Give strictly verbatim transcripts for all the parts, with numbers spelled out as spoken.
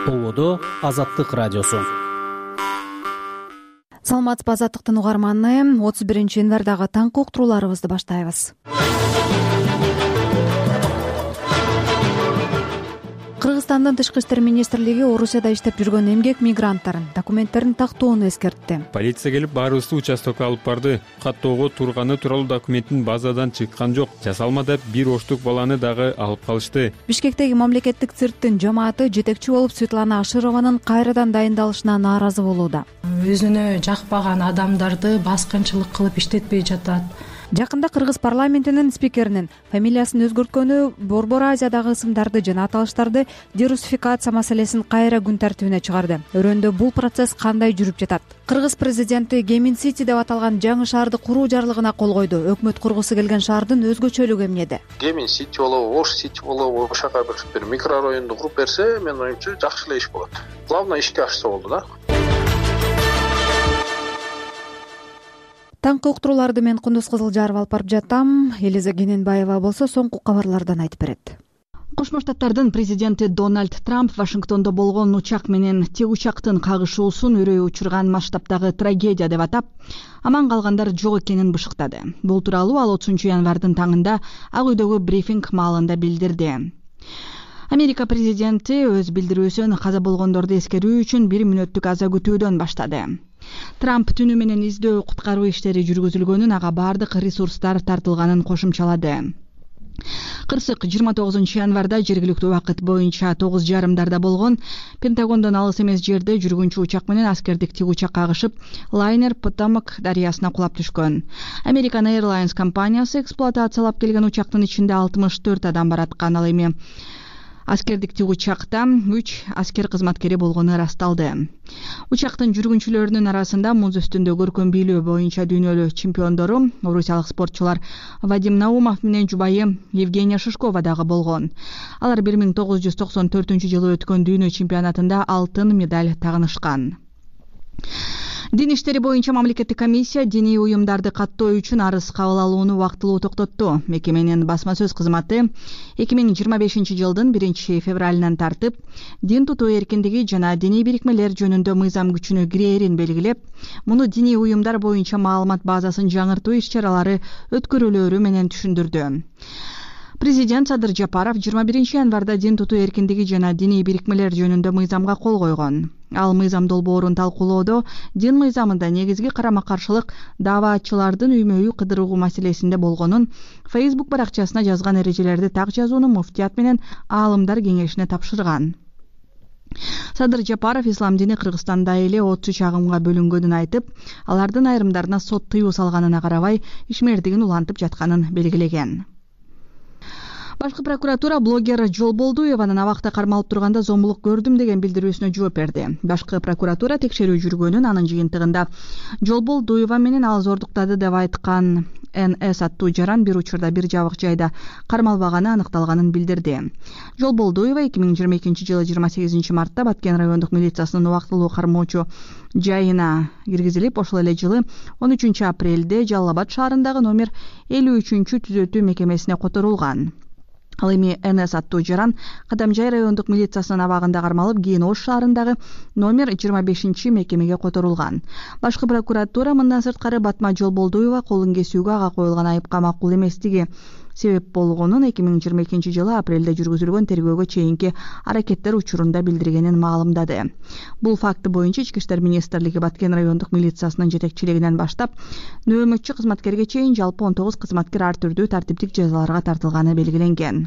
Ободо Азаттык радиосу. Саламатсызбы Азаттыктын угарманы, отуз биринчи январдагы таңкы уктурууларыбызды баштайбыз. Кыргызстандын Тышкы иштер министрлиги Орусияда иштеп жүргөн эмгек мигранттарын документтерин тактоону эскертти. Полиция келип баарыбызды участокко алып барды. Каттоого турганы тууралуу документтин базадан чыккан жок. Жасалма деп бир оштук баланы дагы алып калышты. Бишкектеги мамлекеттик цирктин жамааты жетекчи болуп Светлана Ашированын кайрадан дайындалышына нааразы болууда. Өзүнө жакпаган адамдарды баскынчылык кылып иштетпей жатат. Жакында Кыргыз парламентинин спикеринин фамилиясын өзгөрткөнү Борбор Азиядагы ысымдарды жана аталыштарды дерусификация маселесин кайра күн тартибине чыгарды. Өрөндө бул процесс кандай жүрүп жатат? Кыргыз президенти Гемин Сити деп аталган жаңы шаарды куруу жарлыгына кол койду. Өкмөт кургусу келген шаардын өзгөчөлүгү эмнеде? Гемин Сити болобу, Ош Сити болобу, ошака бир микрорайонду куруп берсе, менин оюмча жакшы эле иш болот. Главное ишке ашса болду да. Таңкы уктурууларды мен Кундуз Кызылжаров алып барып жатам. Элиза Кененбаева болсо соңку кабарлардан айтып берет. Кошмо Штаттардын президенти Дональд Трамп Вашингтондо болгон учак менен тик учактын кагышуусун үрөй учурган масштабдагы трагедия деп атап, аман калгандар жок экенин бышыктады. Бул тууралуу ал отузунчу январдын таңында Ак үйдөгү брифинг маалында билдирди. Америка президенти өз билдирүүсүн каза болгондорду эскерүү үчүн бир мүнөттүк аза күтүүдөн баштады. Трамп түнү менен издөө куткаруу иштери жүргүзүлгөнүн, ага бардык ресурстар тартылганын кошумчалады. Кырсык жыйырма тогузунчу январда жергиликтүү убакыт боюнча тогуз жарымдарда болгон Пентагондон алыс эмес жерде жүргүнчү учак менен аскердик тик учак кагышып, лайнер Потомак дарыясына кулап түшкөн. American Airlines компаниясы эксплуатациялап келген учактын ичинде алтымыш төрт адам бараткан. Ал эми аскердик тик учакта үч аскер кызматкери болгону ырасталды. Учактын жүргүнчүлөрүнүн арасында муз үстүндө көркөм бийлөө боюнча дүйнөлүк чемпиондору орусиялык спортчулар Вадим Наумов менен жубайы Евгения Шишкова дагы болгон. Алар бир миң тогуз жүз токсон төртүнчү жылы өткөн дүйнө чемпионатында алтын медаль тагынышкан. Дин иштери боюнча мамлекеттик комиссия диний уюмдарды каттоо үчүн арыз кабыл алууну убактылуу токтотту. Мекеменин басма сөз кызматы эки миң жыйырма бешинчи жылдын биринчи февралынан тартып, дин тутуу эркиндиги жана диний бирикмелер жөнүндө мыйзам күчүнө кирээрин белгилеп, муну диний уюмдар боюнча маалымат базасын жаңыртуу иш-чаралары өткөрүлөөрү менен түшүндүрдү. Президент Садыр Жапаров жыйырма биринчи январда дин тутуу эркиндиги жана диний бирикмелер жөнүндө мыйзамга кол койгон. Ал мыйзам долбоорун талкуулоодо дин мыйзамында негизги карама-каршылык дааватчылардын үймө-үй кыдыруу маселесинде болгонун Facebook баракчасына жазган эрежелерди так жазууну муфтият менен аалымдар кеңешине тапшырган. Садыр Жапаров ислам дини Кыргызстанда эле отуз үч агымга бөлүнгөнүн айтып, алардын айрымдарына сот тыюу салганына карабай ишмердигин улантып жатканын белгилеген. Башкы прокуратура блогер Жолболдуеванын абакта кармалып турганда зомбулук көрдүм деген билдирүүсүнө жооп берди. Башкы прокуратура текшерүү жүргөнүн, анын жыйынтыгында Жолболдуева менен ал зордуктады деп айткан Н С аттуу жаран бир учурда бир жабык жайда кармалбаганы аныкталганын билдирди. Жолболдуева эки миң жыйырма экинчи жылы жыйырма сегизинчи мартта Баткен райондук милициясынын убактылуу кармоочу жайына киргизилип, ошол эле жылы он үчүнчү апрелде Жалал Абад шаарындагы номер элүү үчүнчү түзөтүү мекемесине которулган. Ал эми Н С аттуу жаран Кадамжай райондук милициясынын абагында кармалып, кийин Ош шаарындагы номер жыйырма бешинчи мекемеге которулган. Башкы прокуратура мындан сырткары Батма Жолболдуева колун кесүүгө ага коюлган айыпка макул эместиги себеп болгонун эки миң жыйырма экинчи жылы апрелде жүргүзүлгөн тергөөгө чейинки аракеттер учурунда билдиргенин маалымдады. Бул факты боюнча Ички иштер министрлиги Баткен райондук милициясынын жетекчилигинен баштап нөөмөтчү кызматкерге чейин жалпы он тогуз кызматкер ар түрдүү тартиптик жазаларга тартылганы белгиленген.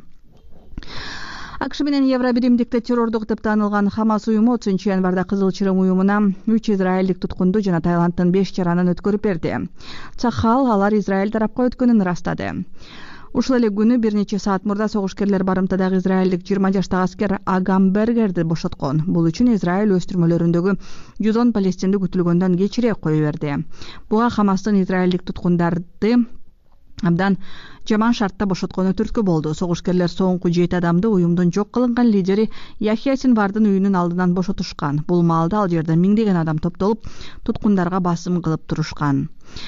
АКШ менен Евробиримдикте террордук деп таанылган Хамас уюму отузунчу январда Кызыл Чырым уюмуна үч израилдик туткунду жана Таиланддын беш жаранын өткөрүп берди. Цахал алар Израиль тарапка өткөнүн ырастады. Ушул эле күнү бир нече саат мурда согушкерлер барымтадагы израилдик жыйырма жаштагы аскер Агам Бергерди бошоткон. Бул үчүн Израиль өз түрмөлөрүндөгү жүз он палестинди күтүлгөндөн кечирээк кое берди. Буга Хамастын израилдик туткундарды абдан жаман шартта бошоткону түрткү болду. Согушкерлер соңку жети адамды уюмдун жок кылынган лидери Яхья Синвардын үйүнүн алдынан бошотушкан. Бул маалда ал жерде миңдеген адам топтолуп, туткундарга басым кылып турушкан.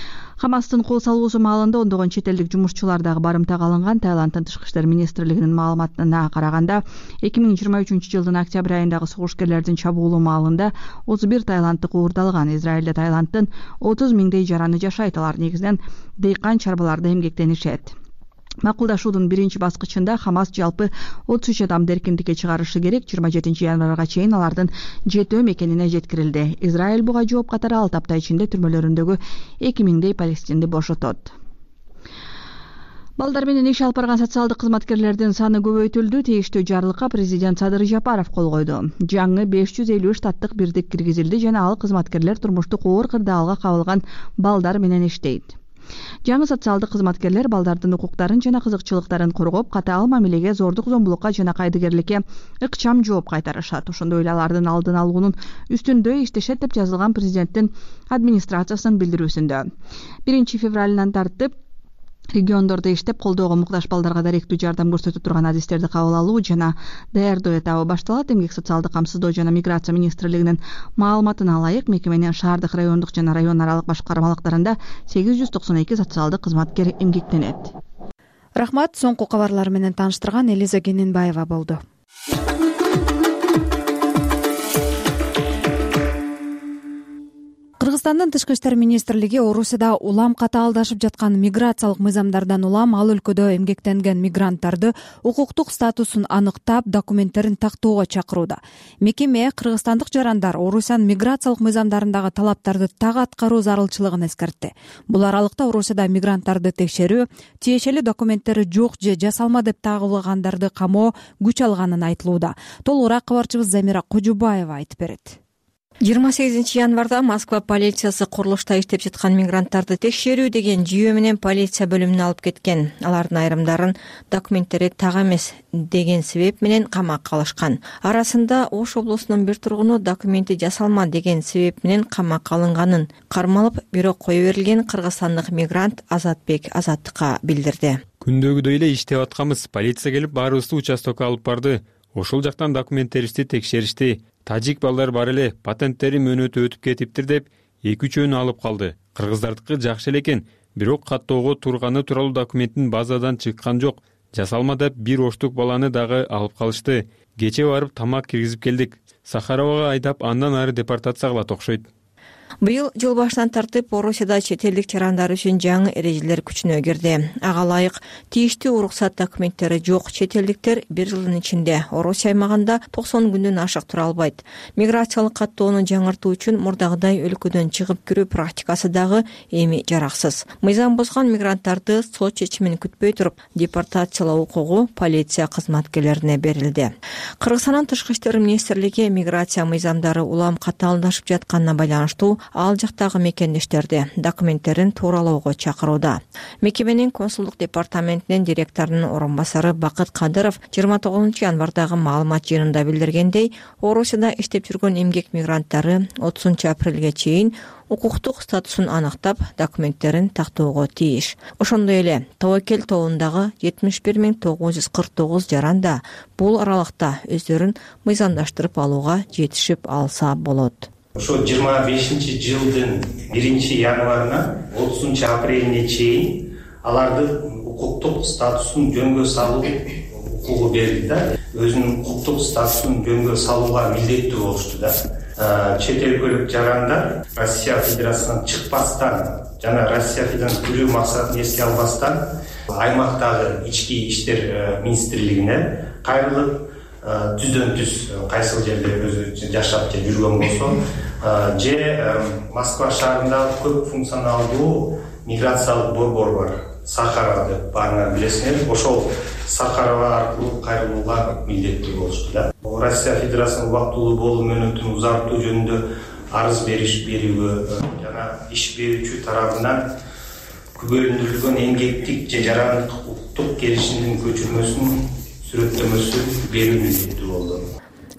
Хамастын кол салуусу маалында ондогон чет элдик жумушчулар дагы барымтага алынган. Таиланддын тышкы иштер министрлигинин маалыматына караганда эки миң жыйырма үчүнчү жылдын октябрь айындагы согушкерлердин чабуулу маалында отуз бир таиланддык уурдалган. Израилде Таиланддын отуз миңдей жараны жашайт. Алар негизинен дыйкан чарбаларда эмгектенишет. Макулдашуунун биринчи баскычында Хамас жалпы отуз үч адамды эркиндикке чыгарышы керек. жыйырма жетинчи январга чейин алардын жетөө мекенине жеткирилди. Израиль буга жооп катары алты апта ичинде түрмөлөрүндөгү эки миңдей палестинди бошотот. Балдар менен иш алып барган социалдык кызматкерлердин саны көбөйтүлдү. Тийиштүү жарлыкка президент Садыр Жапаров кол койду. Жаңы беш жүз элүү штаттык бирдик киргизилди жана ал кызматкерлер турмуштук оор кырдаалга кабылган балдар менен иштейт. Жаңы социалдык кызматкерлер балдардын укуктарын жана кызыкчылыктарын коргоп, катаал мамилеге, зордук зомбулукка жана кайдыгерликке ыкчам жооп кайтарышат. Ошондой эле алардын алдын алуунун үстүндө иштешет деп жазылган президенттин администрациясынын билдирүүсүндө. биринчи февралынан тартып региондордо иштеп колдоого муктаж балдарга даректүү жардам көрсөтө турган адистерди кабыл алуу жана даярдоо этабы башталат. Эмгек социалдык камсыздоо жана миграция министрлигинин маалыматына ылайык, мекеменин шаардык, райондук жана район аралык башкармалыктарында сегиз жүз токсон эки социалдык кызматкер эмгектенет. Рахмат. Соңку кабарлар менен тааныштырган Элиза Кененбаева болду. Кыргызстандын тышкы иштер министрлиги Орусияда улам катаалдашып жаткан миграциялык мыйзамдардан улам ал өлкөдө эмгектенген мигранттарды укуктук статусун аныктап, документтерин тактоого чакырууда. Мекеме кыргызстандык жарандар Орусиянын миграциялык мыйзамдарындагы талаптарды так аткаруу зарылчылыгын эскертти. Бул аралыкта Орусияда мигранттарды текшерүү, тиешелүү документтери жок же жасалма деп тагылгандарды камоо күч алганын айтылууда. Толугураак кабарчыбыз Замира Кожубаева айтып берет. жыйырма сегизинчи январда Москва полициясы курулушта иштеп жаткан мигранттарды текшерүү деген жүйө менен полиция бөлүмүнө алып кеткен. Алардын айрымдарын документтери так эмес деген себеп менен камакка алышкан. Арасында Ош облусунун бир тургуну документи жасалма деген себеп менен камакка алынганын кармалып, бирок кое берилген кыргызстандык мигрант Азатбек Азаттыкка билдирди. Күндөгүдөй эле иштеп атканбыз. Полиция келип баарыбызды участокко алып барды. Ошол жактан документтерибизди текшеришти. Тажик балдар бар эле, патенттери мөөнөтү өтүп кетиптир деп эки үчөөнү алып калды. Кыргыздардыкы жакшы эле экен, бирок каттоого турганы тууралуу документтин базадан чыккан жок. Жасалма деп бир оштук баланы дагы алып калышты. Кече барып тамак киргизип келдик. Сахаровага айдап андан ары депортация кылат окшойт. Быйыл жыл башынан тартып Орусияда чет элдик жарандар үчүн жаңы эрежелер күчүнө кирди. Ага ылайык тийиштүү уруксат документтери жок чет элдиктер бир жылдын ичинде Орусия аймагында токсон күндөн ашык тура албайт. Миграциялык каттоону жаңыртуу үчүн мурдагыдай өлкөдөн чыгып кирүү практикасы дагы эми жараксыз. Мыйзам бузган мигранттарды сот чечимин күтпөй туруп депортациялоо укугу полиция кызматкерлерине берилди. Кыргызстандын тышкы иштер министрлиги миграция мыйзамдары улам катаалдашып жатканына байланыштуу ал жактагы мекендештерди документтерин тууралоого чакырууда. Мекеменин консулдук департаментинин директорунун орун басары Бакыт Кадыров жыйырма тогузунчу январдагы маалымат жыйынында билдиргендей, Орусияда иштеп жүргөн эмгек мигранттары отузунчу апрелге чейин укуктук статусун аныктап, документтерин тактоого тийиш. Ошондой эле Тобокел тобундагы жетимиш бир миң тогуз жүз кырк тогуз жаранда бул аралыкта өздөрүн мыйзамдаштырып алууга жетишип алса болот. Ошо жыйырма бешинчи жылдын биринчи январынан отузунчу апрелине чейин алардын укуктук статусун жөнгө салуу укугу берилди да. Өзүнүн укуктук статусун жөнгө салууга милдеттүү болушту да. Чет өлкөлүк жарандар Россия Федерациясынан чыкпастан жана Россия Федерациясынан кирүү максатын эске албастан аймактагы ички иштер министрлигине кайрылып, түздөн түз кайсыл жерде өзү жашап же жүргөн болсо, же Москва шаарындагы көп функционалдуу миграциялык борбор бар. Сахара деп баарына билесиңер. Ошол Сахарова аркылуу кайрылууга милдеттүү болушту да. Россия Федерациясынын убактылуу болуу мөөнөтүн узартуу жөнүндө арыз бериш берүүгө жана иш берүүчү тарабынан күбөлөндүрүлгөн эмгектик же жарандык укуктук келишимдин көчүрмөсүн сүрөттөмөсүн берүү милдеттүү болду.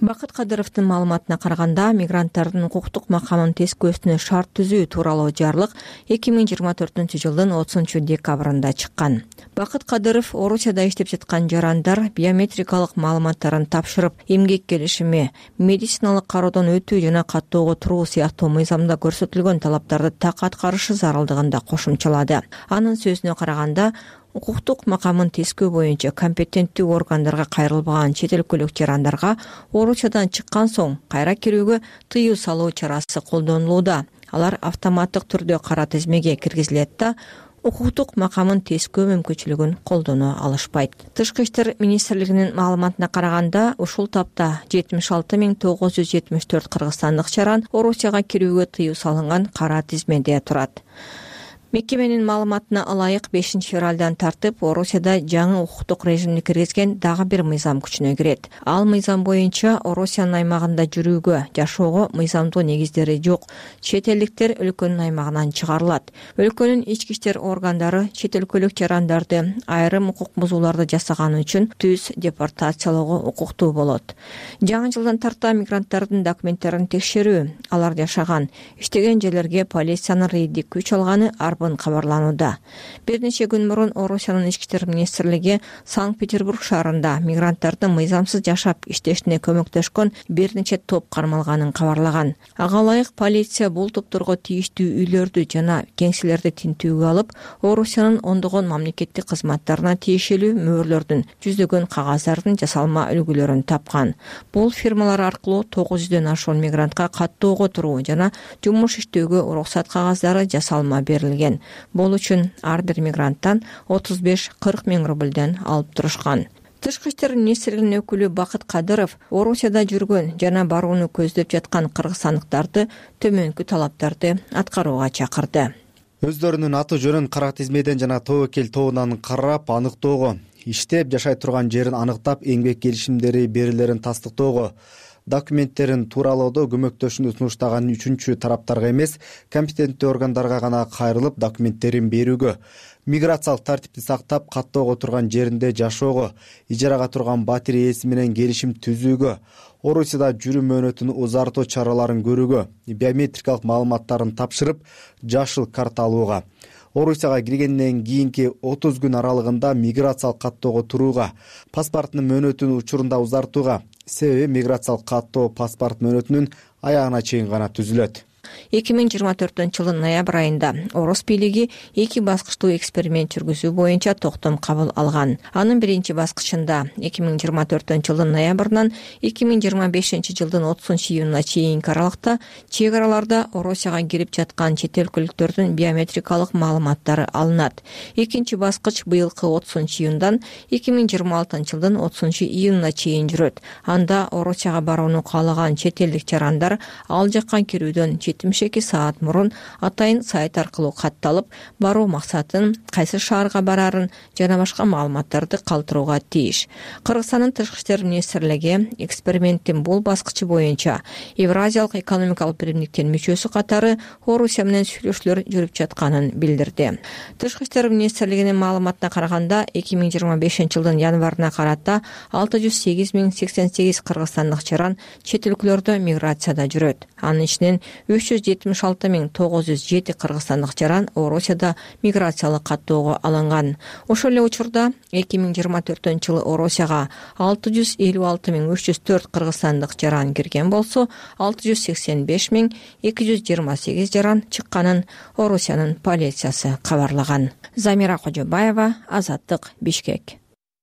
Бакыт Кадыровдун маалыматына караганда, мигранттардын укуктук макамын тескөөсүнө шарт түзүү тууралуу жарлык эки миң жыйырма төртүнчү жылдын отузунчу декабрында чыккан. Бакыт Кадыров Орусияда иштеп жаткан жарандар биометрикалык маалыматтарын тапшырып, эмгек келишими, медициналык кароодон өтүү жана каттоого туруу сыяктуу мыйзамда көрсөтүлгөн талаптарды так аткарышы зарылдыгын да кошумчалады. Анын сөзүнө караганда, укуктук макамын тескөө боюнча компетенттүү органдарга кайрылбаган чет өлкөлүк жарандарга Орусиядан чыккан соң кайра кирүүгө тыюу салуу чарасы колдонулууда. Алар автоматтык түрдө кара тизмеге киргизилет да, укуктук макамын тескөө мүмкүнчүлүгүн колдоно алышпайт. Тышкы иштер министрлигинин маалыматына караганда, ушул тапта жетимиш алты миң тогуз жүз жетимиш төрт кыргызстандык жаран Орусияга кирүүгө тыюу салынган кара тизмеде турат. Мекеменин маалыматына ылайык бешинчи февралдан тартып Орусияда жаңы укуктук режимди киргизген дагы бир мыйзам күчүнө кирет. Ал мыйзам боюнча Орусиянын аймагында жүрүүгө, жашоого мыйзамдуу негиздери жок чет элдиктер өлкөнүн аймагынан чыгарылат. Өлкөнүн ички иштер органдары чет өлкөлүк жарандарды айрым укук бузууларды жасаганы үчүн түз депортациялоого укуктуу болот. Жаңы жылдан тарта мигранттардын документтерин текшерүү, алар жашаган, иштеген жерлерге полициянын рейддик күч алганы кабарланууда. Бир нече күн мурун Орусиянын ички иштер министрлиги Санкт-Петербург шаарында мигранттардын мыйзамсыз жашап иштешине көмөктөшкөн бир нече топ кармалганын кабарлаган. Ага ылайык полиция бул топторго тийиштүү үйлөрдү жана кеңселерди тинтүүгө алып, Орусиянын ондогон мамлекеттик кызматтарына тиешелүү мөөрлөрдүн, жүздөгөн кагаздардын жасалма үлгүлөрүн тапкан. Бул фирмалар аркылуу тогуз жүздөн ашуун мигрантка каттоого туруу жана жумуш иштөөгө уруксат кагаздары жасалма берилген. Бул үчүн ар бир мигранттан отуз беш кырк миң рубльден алып турушкан. Тышкы иштер министрлигинин өкүлү Бакыт Кадыров Орусияда жүргөн жана барууну көздөп жаткан кыргызстандыктарды төмөнкү талаптарды аткарууга чакырды. Өздөрүнүн аты жөнүн кара тизмеден жана тобокел тобунан карап аныктоого, иштеп жашай турган жерин аныктап, эмгек келишимдери берилерин тастыктоого, документтерин тууралоодо көмөктөшүүнү сунуштаган үчүнчү тараптарга эмес, компетенттүү органдарга гана кайрылып документтерин берүүгө, миграциялык тартипти сактап, каттоого турган жеринде жашоого, ижарага турган батир ээси менен келишим түзүүгө, Орусияда жүрүү мөөнөтүн узартуу чараларын көрүүгө, биометрикалык маалыматтарын тапшырып, жашыл карта алууга, Орусияга киргенден кийинки отуз күн аралыгында миграциялык каттоого турууга, паспорттун мөөнөтүн учурунда узартууга, себеби миграциялык каттоо паспорт мөөнөтүнүн аягына чейин гана түзүлөт. эки миң жыйырма төртүнчү жылдын ноябрь айында Орус бийлиги эки баскычтуу эксперимент жүргүзүү боюнча токтом кабыл алган. Анын биринчи баскычында эки миң жыйырма төртүнчү жылдын ноябрынан эки миң жыйырма бешинчи жылдын отузунчу июнуна чейинки аралыкта чек араларда Орусияга кирип жаткан чет өлкөлүктөрдүн биометрикалык маалыматтары алынат. Экинчи баскыч быйылкы отузунчу июндан эки миң жыйырма алтынчы жылдын отузунчу июнуна чейин жүрөт. Анда Орусияга барууну каалаган чет элдик жарандар ал жакка кирүүдөн жетимиш эки саат мурун атайын сайт аркылуу катталып, баруу максатын, кайсы шаарга барарын жана башка маалыматтарды калтырууга тийиш. Кыргызстандын тышкы иштер министрлиги эксперименттин бул баскычы боюнча Евразиялык экономикалык биримдиктин мүчөсү катары Орусия менен сүйлөшүүлөр жүрүп жатканын билдирди. Тышкы иштер министрлигинин маалыматына караганда, эки миң жыйырма бешинчи жылдын январына карата алты жүз сегиз миң сексен сегиз кыргызстандык жаран чет өлкөлөрдө миграцияда жүрөт. Анын ичинен үч жүз жетимиш алты миң тогуз жүз жети кыргызстандык жаран Орусияда миграциялык каттоого алынган. Ошол эле учурда эки миң жыйырма төртүнчү жылы Орусияга алты жүз элүү алты миң үч жүз төрт кыргызстандык жаран кирген болсо, алты жүз сексен беш миң эки жүз жыйырма сегиз жаран чыкканын Орусиянын полициясы кабарлаган. Замира Кожобаева, Азаттык, Бишкек.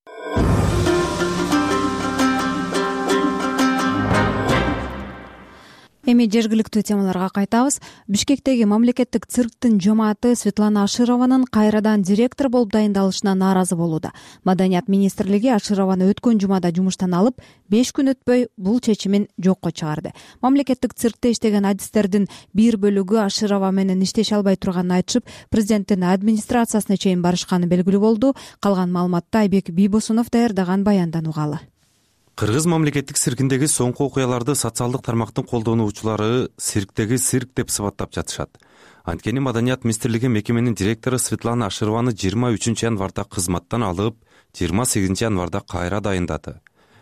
Эми жергиликтүү темаларга кайтабыз. Бишкектеги мамлекеттик цирктин жомааты Светлана Ашированын кайрадан директор болуп дайындалышына нааразы болууда. Маданият министрлиги Ашированы өткөн жумада жумуштан алып, беш күн өтпөй бул чечимин жокко чыгарды. Мамлекеттик циркте иштеген адистердин бир бөлүгү Аширова менен иштеше албай турганын айтышып, президенттин администрациясына чейин барышканы белгилүү болду. Калган маалыматты Айбек Бийбосунов даярдаган баяндан угалы. Кыргыз мамлекеттик циркиндеги соңку окуяларды социалдык тармактын колдонуучулары цирктеги цирк деп сыпаттап жатышат. Анткени Маданият министрлиги мекеменин директору Светлана Ашированы жыйырма үчүнчү январда кызматтан алып, жыйырма сегизинчи январда кайра дайындады.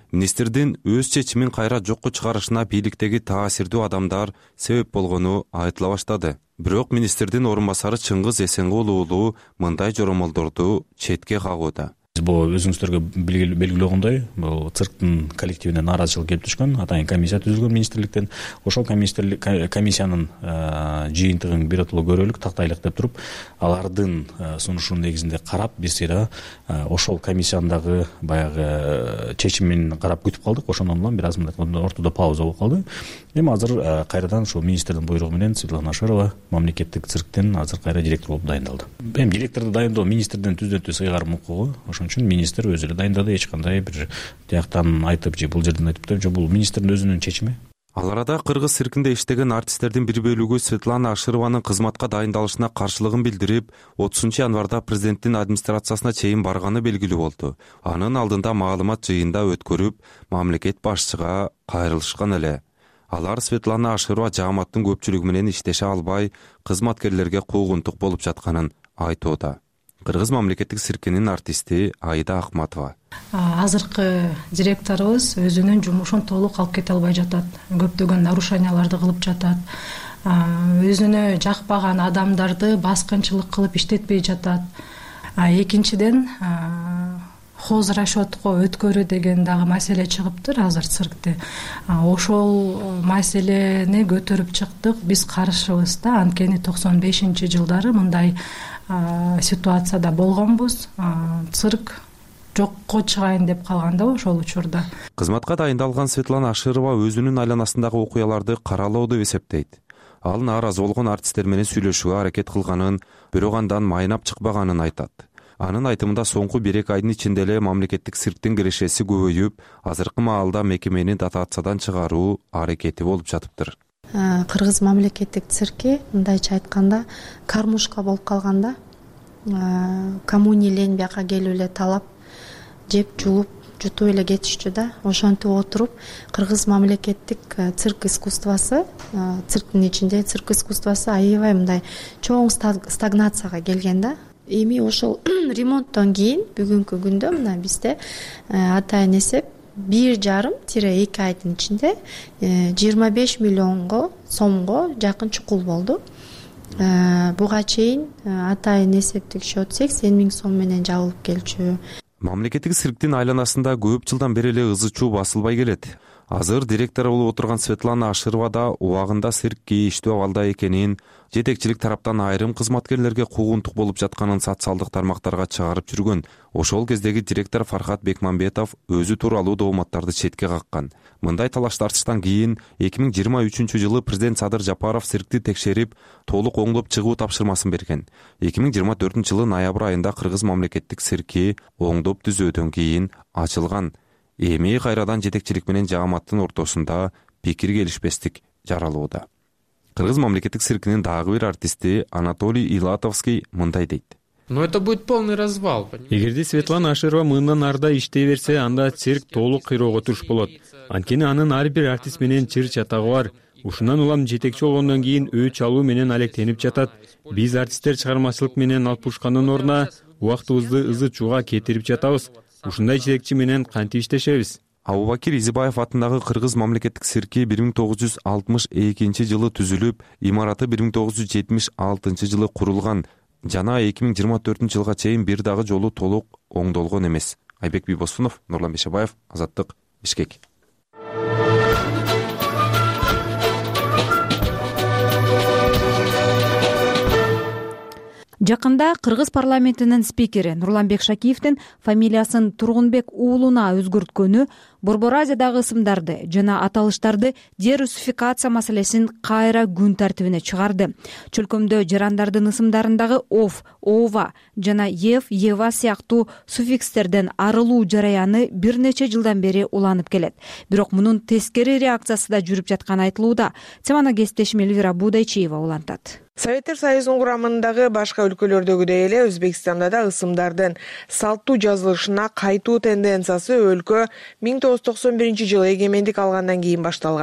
министрдин өз чечимин кайра жокко чыгарышына бийликтеги таасирдүү адамдар себеп болгону айтыла баштады. Бирок министрдин орун басары Чыңгыз Эсенгул уулу мындай жоромолдорду четке кагууда. Бул өзүңүздөргө белгилегендей, бул цирктин коллективине нааразычылык келип түшкөн, атайын комиссия түзүлгөн министрликтен. Ошол комиссиянын жыйынтыгын биротоло көрөлүк, тактайлык деп туруп, алардын сунушунун негизинде карап, биз да ошол комиссияндагы баягы чечимин карап күтүп калдык. Ошондон улам бир аз мындай ортодо пауза болуп калды. Эми азыр кайрадан ошол министрдин буйругу менен Светлана Аширова мамлекеттик цирктин азыр кайра директор болуп дайындалды. Эми директорду дайындоо министрдин түздөн-түз ыйгарым укугу. Ошон үчүн министр өзү эле дайындады, эч кандай бир тияктан айтып же бул жерден айтып деп, же бул министрдин өзүнүн чечими. Ал арада кыргыз циркинде иштеген артисттердин бир бөлүгү Светлана Ашированын кызматка дайындалышына каршылыгын билдирип, отузунчу январда президенттин администрациясына чейин барганы белгилүү болду. Анын алдында маалымат жыйында өткөрүп, мамлекет башчыга кайрылышкан эле. Алар Светлана Аширова жааматтын көпчүлүгү менен иштеше албай, кызматкерлерге куугунтук болуп жатканын айтууда. Кыргыз мамлекеттик циркинин артисти Аида Акматова. Азыркы директорубуз өзүнүн жумушун толук алып кете албай жатат. Көптөгөн нарушенияларды кылып жатат. Өзүнө жакпаган адамдарды баскынчылык кылып иштетпей жатат. Экинчиден, хозрасчетко өткөрүү деген дагы маселе чыгыптыр азыр циркте. Ошол маселени көтөрүп чыктык. Биз каршыбыз да, анткени токсон бешинчи жылдары мындай ситуацияда болгонбуз. Цирк жокко чыгайын деп калганда ошол учурда. Кызматка дайындалган Светлана Аширова өзүнүн айланасындагы окуяларды каралоо деп эсептейт. Ал нааразы болгон артисттер менен сүйлөшүүгө аракет кылганын, бирок андан майнап чыкпаганын айтат. Анын айтымында соңку бир эки айдын ичинде эле мамлекеттик цирктин кирешеси көбөйүп, азыркы маалда мекемени дотациядан чыгаруу аракети болуп жатыптыр. Кыргыз мамлекеттик цирки мындайча айтканда кармушка болуп калганда, коммуни элен бияка келип эле талап, жеп жулуп, жутуп эле кетишчү да. Ошентип отуруп, кыргыз мамлекеттик цирк искусствосу, цирктин ичинде цирк искусствосу аябай мындай чоң стагнацияга келген да. Эми ошол ремонттон кийин бүгүнкү күндө мына бизде атайын эсеп бир жарым тире эки айдын ичинде жыйырма беш миллионго сомго жакын чукул болду. Буга чейин атайын эсептик счет сексен миң сом менен жабылып келчү. Мамлекеттик цирктин айланасында көп жылдан бери эле ызы чуу басылбай келет. Азыр директор болуп отурган Светлана Аширова да убагында цирк кейиштүү абалда экенин, жетекчилик тараптан айрым кызматкерлерге куугунтук болуп жатканын социалдык тармактарга чыгарып жүргөн. Ошол кездеги директор Фархат Бекмамбетов өзү тууралуу дооматтарды четке каккан. Мындай талаш-тартыштан кийин эки миң жыйырма үчүнчү жылы президент Садыр Жапаров циркти текшерип, толук оңдоп чыгуу тапшырмасын берген. эки миң жыйырма төртүнчү жылы ноябрь айында кыргыз мамлекеттик цирки оңдоп түзөөдөн кийин ачылган. Эми кайрадан жетекчилик менен жааматтын ортосунда пикир келишпестик жаралууда. Кыргыз мамлекеттик циркинин дагы бир артисти Анатолий Илатовский мындай дейт. Но это будет полный развал. Эгерде Светлана Аширова мындан арда иштей берсе, анда цирк толук кыйроого туш болот. Анткени анын ар бир артист менен чыр чатагы бар. Ушундан улам жетекчи болгондон кийин өч алуу менен алектенип жатат. Биз артисттер чыгармачылык менен алпушкандын ордуна убактыбызды ызы чууга кетирип жатабыз. Ушундай жетекчи менен кантип иштешебиз? Абубакир Изибаев атындагы Кыргыз мамлекеттик цирки бир миң тогуз жүз алтымыш экинчи жылы түзүлүп, имараты бир миң тогуз жүз жетимиш алтынчы жылы курулган жана эки миң жыйырма төртүнчү жылга чейин бир дагы жолу толук оңдолгон эмес. Айбек Бийбосунов, Нурлан Бешебаев, Азаттык, Бишкек. Жакында Кыргыз парламентинин спикери Нурланбек Шакиевдин фамилиясын Тургунбек уулуна өзгөрткөнү Борбор Азиядагы ысымдарды жана аталыштарды дерусификация маселесин кайра күн тартибине чыгарды. Чөлкөмдө жарандардын ысымдарындагы ов, ова жана ев, ева сыяктуу суффикстерден арылуу жараяны бир нече жылдан бери уланып келет. Бирок мунун тескери реакциясы да жүрүп жатканы айтылууда. Теманы кесиптешим Элвира Будайчиева улантат. Советтер Союзунун курамындагы башка өлкөлөрдөгүдөй эле Өзбекстанда да ысымдардын салттуу жазылышына кайтуу тенденциясы өлкө миң тогуз жүз токсон биринчи жылы эгемендик алгандан кийин башталган.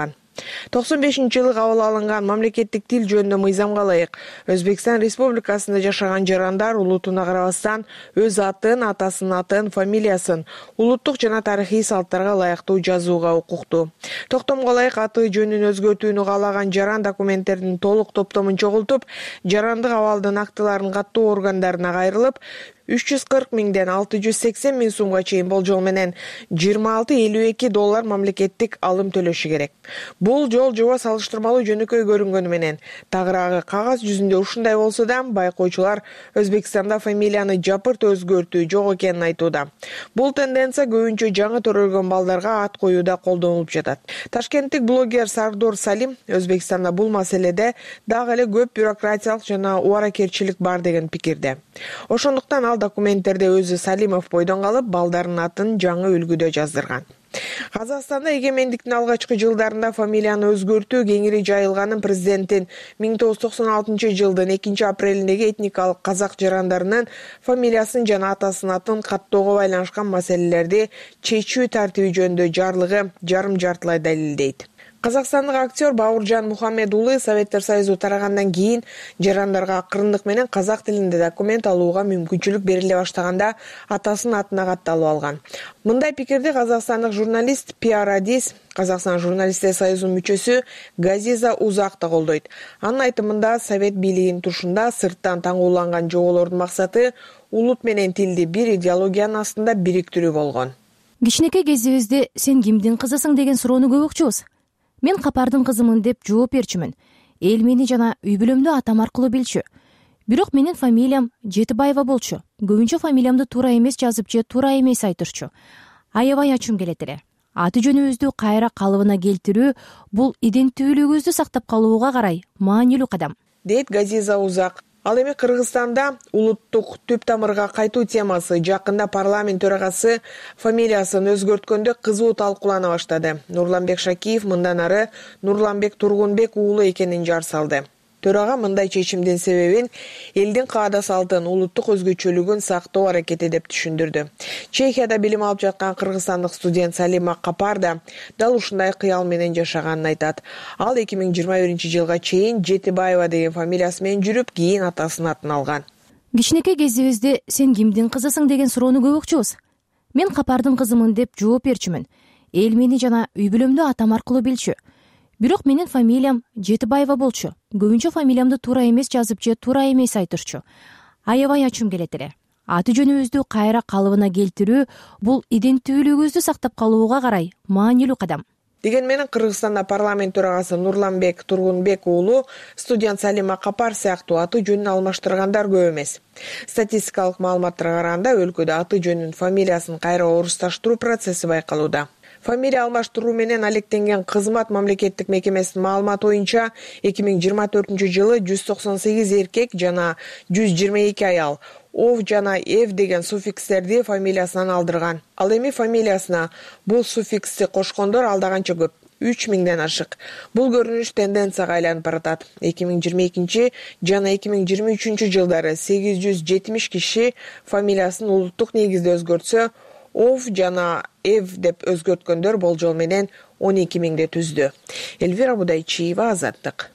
токсон бешинчи жылы кабыл алынган мамлекеттик тил жөнүндө мыйзамга ылайык Өзбекстан Республикасында жашаган жарандар улутуна карабастан өз атын, атасынын атын, фамилиясын улуттук жана тарыхый салттарга ылайыктуу жазууга укуктуу. Токтомго ылайык аты жөнүн өзгөртүүнү каалаган жаран документтердин толук топтомун чогултуп, жарандык абалдын актыларын каттоо органдарына кайрылып, үч жүз кырк миңден алты жүз сексен миң сумга чейин болжол менен жыйырма алты элүү эки доллар мамлекеттик алым төлөшү керек. Бул жол жоба салыштырмалуу жөнөкөй көрүнгөнү менен тагыраагы кагаз жүзүндө ушундай болсо да, байкоочулар Өзбекстанда фамилияны жапырт өзгөртүү жок экенин айтууда. Бул тенденция көбүнчө жаңы төрөлгөн балдарга ат коюуда колдонулуп жатат. Ташкенттик блогер Сардор Салим Өзбекстанда бул маселеде дагы эле көп бюрократиялык жана убаракерчилик бар деген пикирде. Ошондуктан ал документтерде өзү Салимов бойдон калып, балдарынын атын жаңы үлгүдө жаздырган. Казакстанда эгемендиктин алгачкы жылдарында фамилияны өзгөртүү кеңири жайылганын президенттин миң тогуз жүз токсон алтынчы жылдын экинчи апрелиндеги этникалык казак жарандарынын фамилиясын жана атасынын атын каттоого байланышкан маселелерди чечүү тартиби жөнүндө жарлыгы жарым жартылай далилдейт. Казакстандык актер Бауыржан Мухаммед уулу Советтер Союзу тарагандан кийин жарандарга акырындык менен казак тилинде документ алууга мүмкүнчүлүк бериле баштаганда атасынын атына катталып алган. Мындай пикирди казакстандык журналист Пиар Адис, Казакстан журналисттер союзунун мүчөсү Газиза Узак да колдойт. Анын айтымында Совет бийлигинин тушунда сырттан таңууланган жоболордун максаты улут менен тилди бир идеологиянын астында бириктирүү болгон. Кичинекей кезибизде сен кимдин кызысың деген суроону көп укчубуз. Мен Капардын кызымын деп жооп берчүмүн. Эл мени жана үй бүлөмдү атам аркылуу билчү. Бирок менин фамилиям Жетибаева болчу. Көбүнчө фамилиямды туура эмес жазып же туура эмес айтышчу. Аябай ачуум келет эле. Аты жөнүбүздү кайра калыбына келтирүү бул иденттүүлүгүбүздү сактап калууга карай маанилүү кадам, дейт Газиза Узак. Ал эми Кыргызстанда улуттук түп тамырга кайтуу темасы жакында парламент төрагасы фамилиясын өзгөрткөндө кызуу талкуулана баштады. Нурланбек Шакиев мындан ары Нурланбек Тургунбек уулу экенин жар салды. Төрага мындай чечимдин себебин элдин каада салтын, улуттук өзгөчөлүгүн сактоо аракети деп түшүндүрдү. Чехияда билим алып жаткан кыргызстандык студент Салима Капар да дал ушундай кыял менен жашаганын айтат. Ал эки миң жыйырма биринчи жылга чейин Жетибаева деген фамилиясы менен жүрүп, кийин атасынын атын алган. Кичинекей кезибизде сен кимдин кызысың деген суроону көп укчубуз. Мен Капардын кызымын деп жооп берчүмүн. Эл мени жана үй бүлөмдү атам аркылуу билчү. Бирок менин фамилиям Жетибаева болчу. Көбүнчө фамилиямды туура эмес жазып же туура эмес айтышчу. Аябай ачуум келет эле. Аты жөнүбүздү кайра калыбына келтирүү бул иденттүүлүгүбүздү сактап калууга карай маанилүү кадам. Деген менен Кыргызстанда парламент төрагасы Нурланбек Тургунбек уулу студент Салима Капар сыяктуу аты жөнүн алмаштыргандар көп эмес. Статистикалык маалыматтарга караганда өлкөдө аты жөнүн фамилиясын кайра орусташтыруу процесси байкалууда. Фамилия алмаштыруу менен алектенген кызмат мамлекеттик мекемесинин маалыматы боюнча эки миң жыйырма төртүнчү жылы жүз токсон сегиз эркек жана жүз жыйырма эки аял ов жана эв деген суффикстерди фамилиясынан алдырган. Ал эми фамилиясына бул суффиксти кошкондор алда канча көп? үч миңден ашык. Бул көрүнүш тенденцияга айланып баратат. эки миң жыйырма экинчи жана эки миң жыйырма үчүнчү жылдары сегиз жүз жетимиш киши фамилиясын улуттук негизде өзгөртсө, ов жана эв деп өзгөрткөндөр болжол менен он эки миңди түздү. Элвира Будайчиева, Азаттык.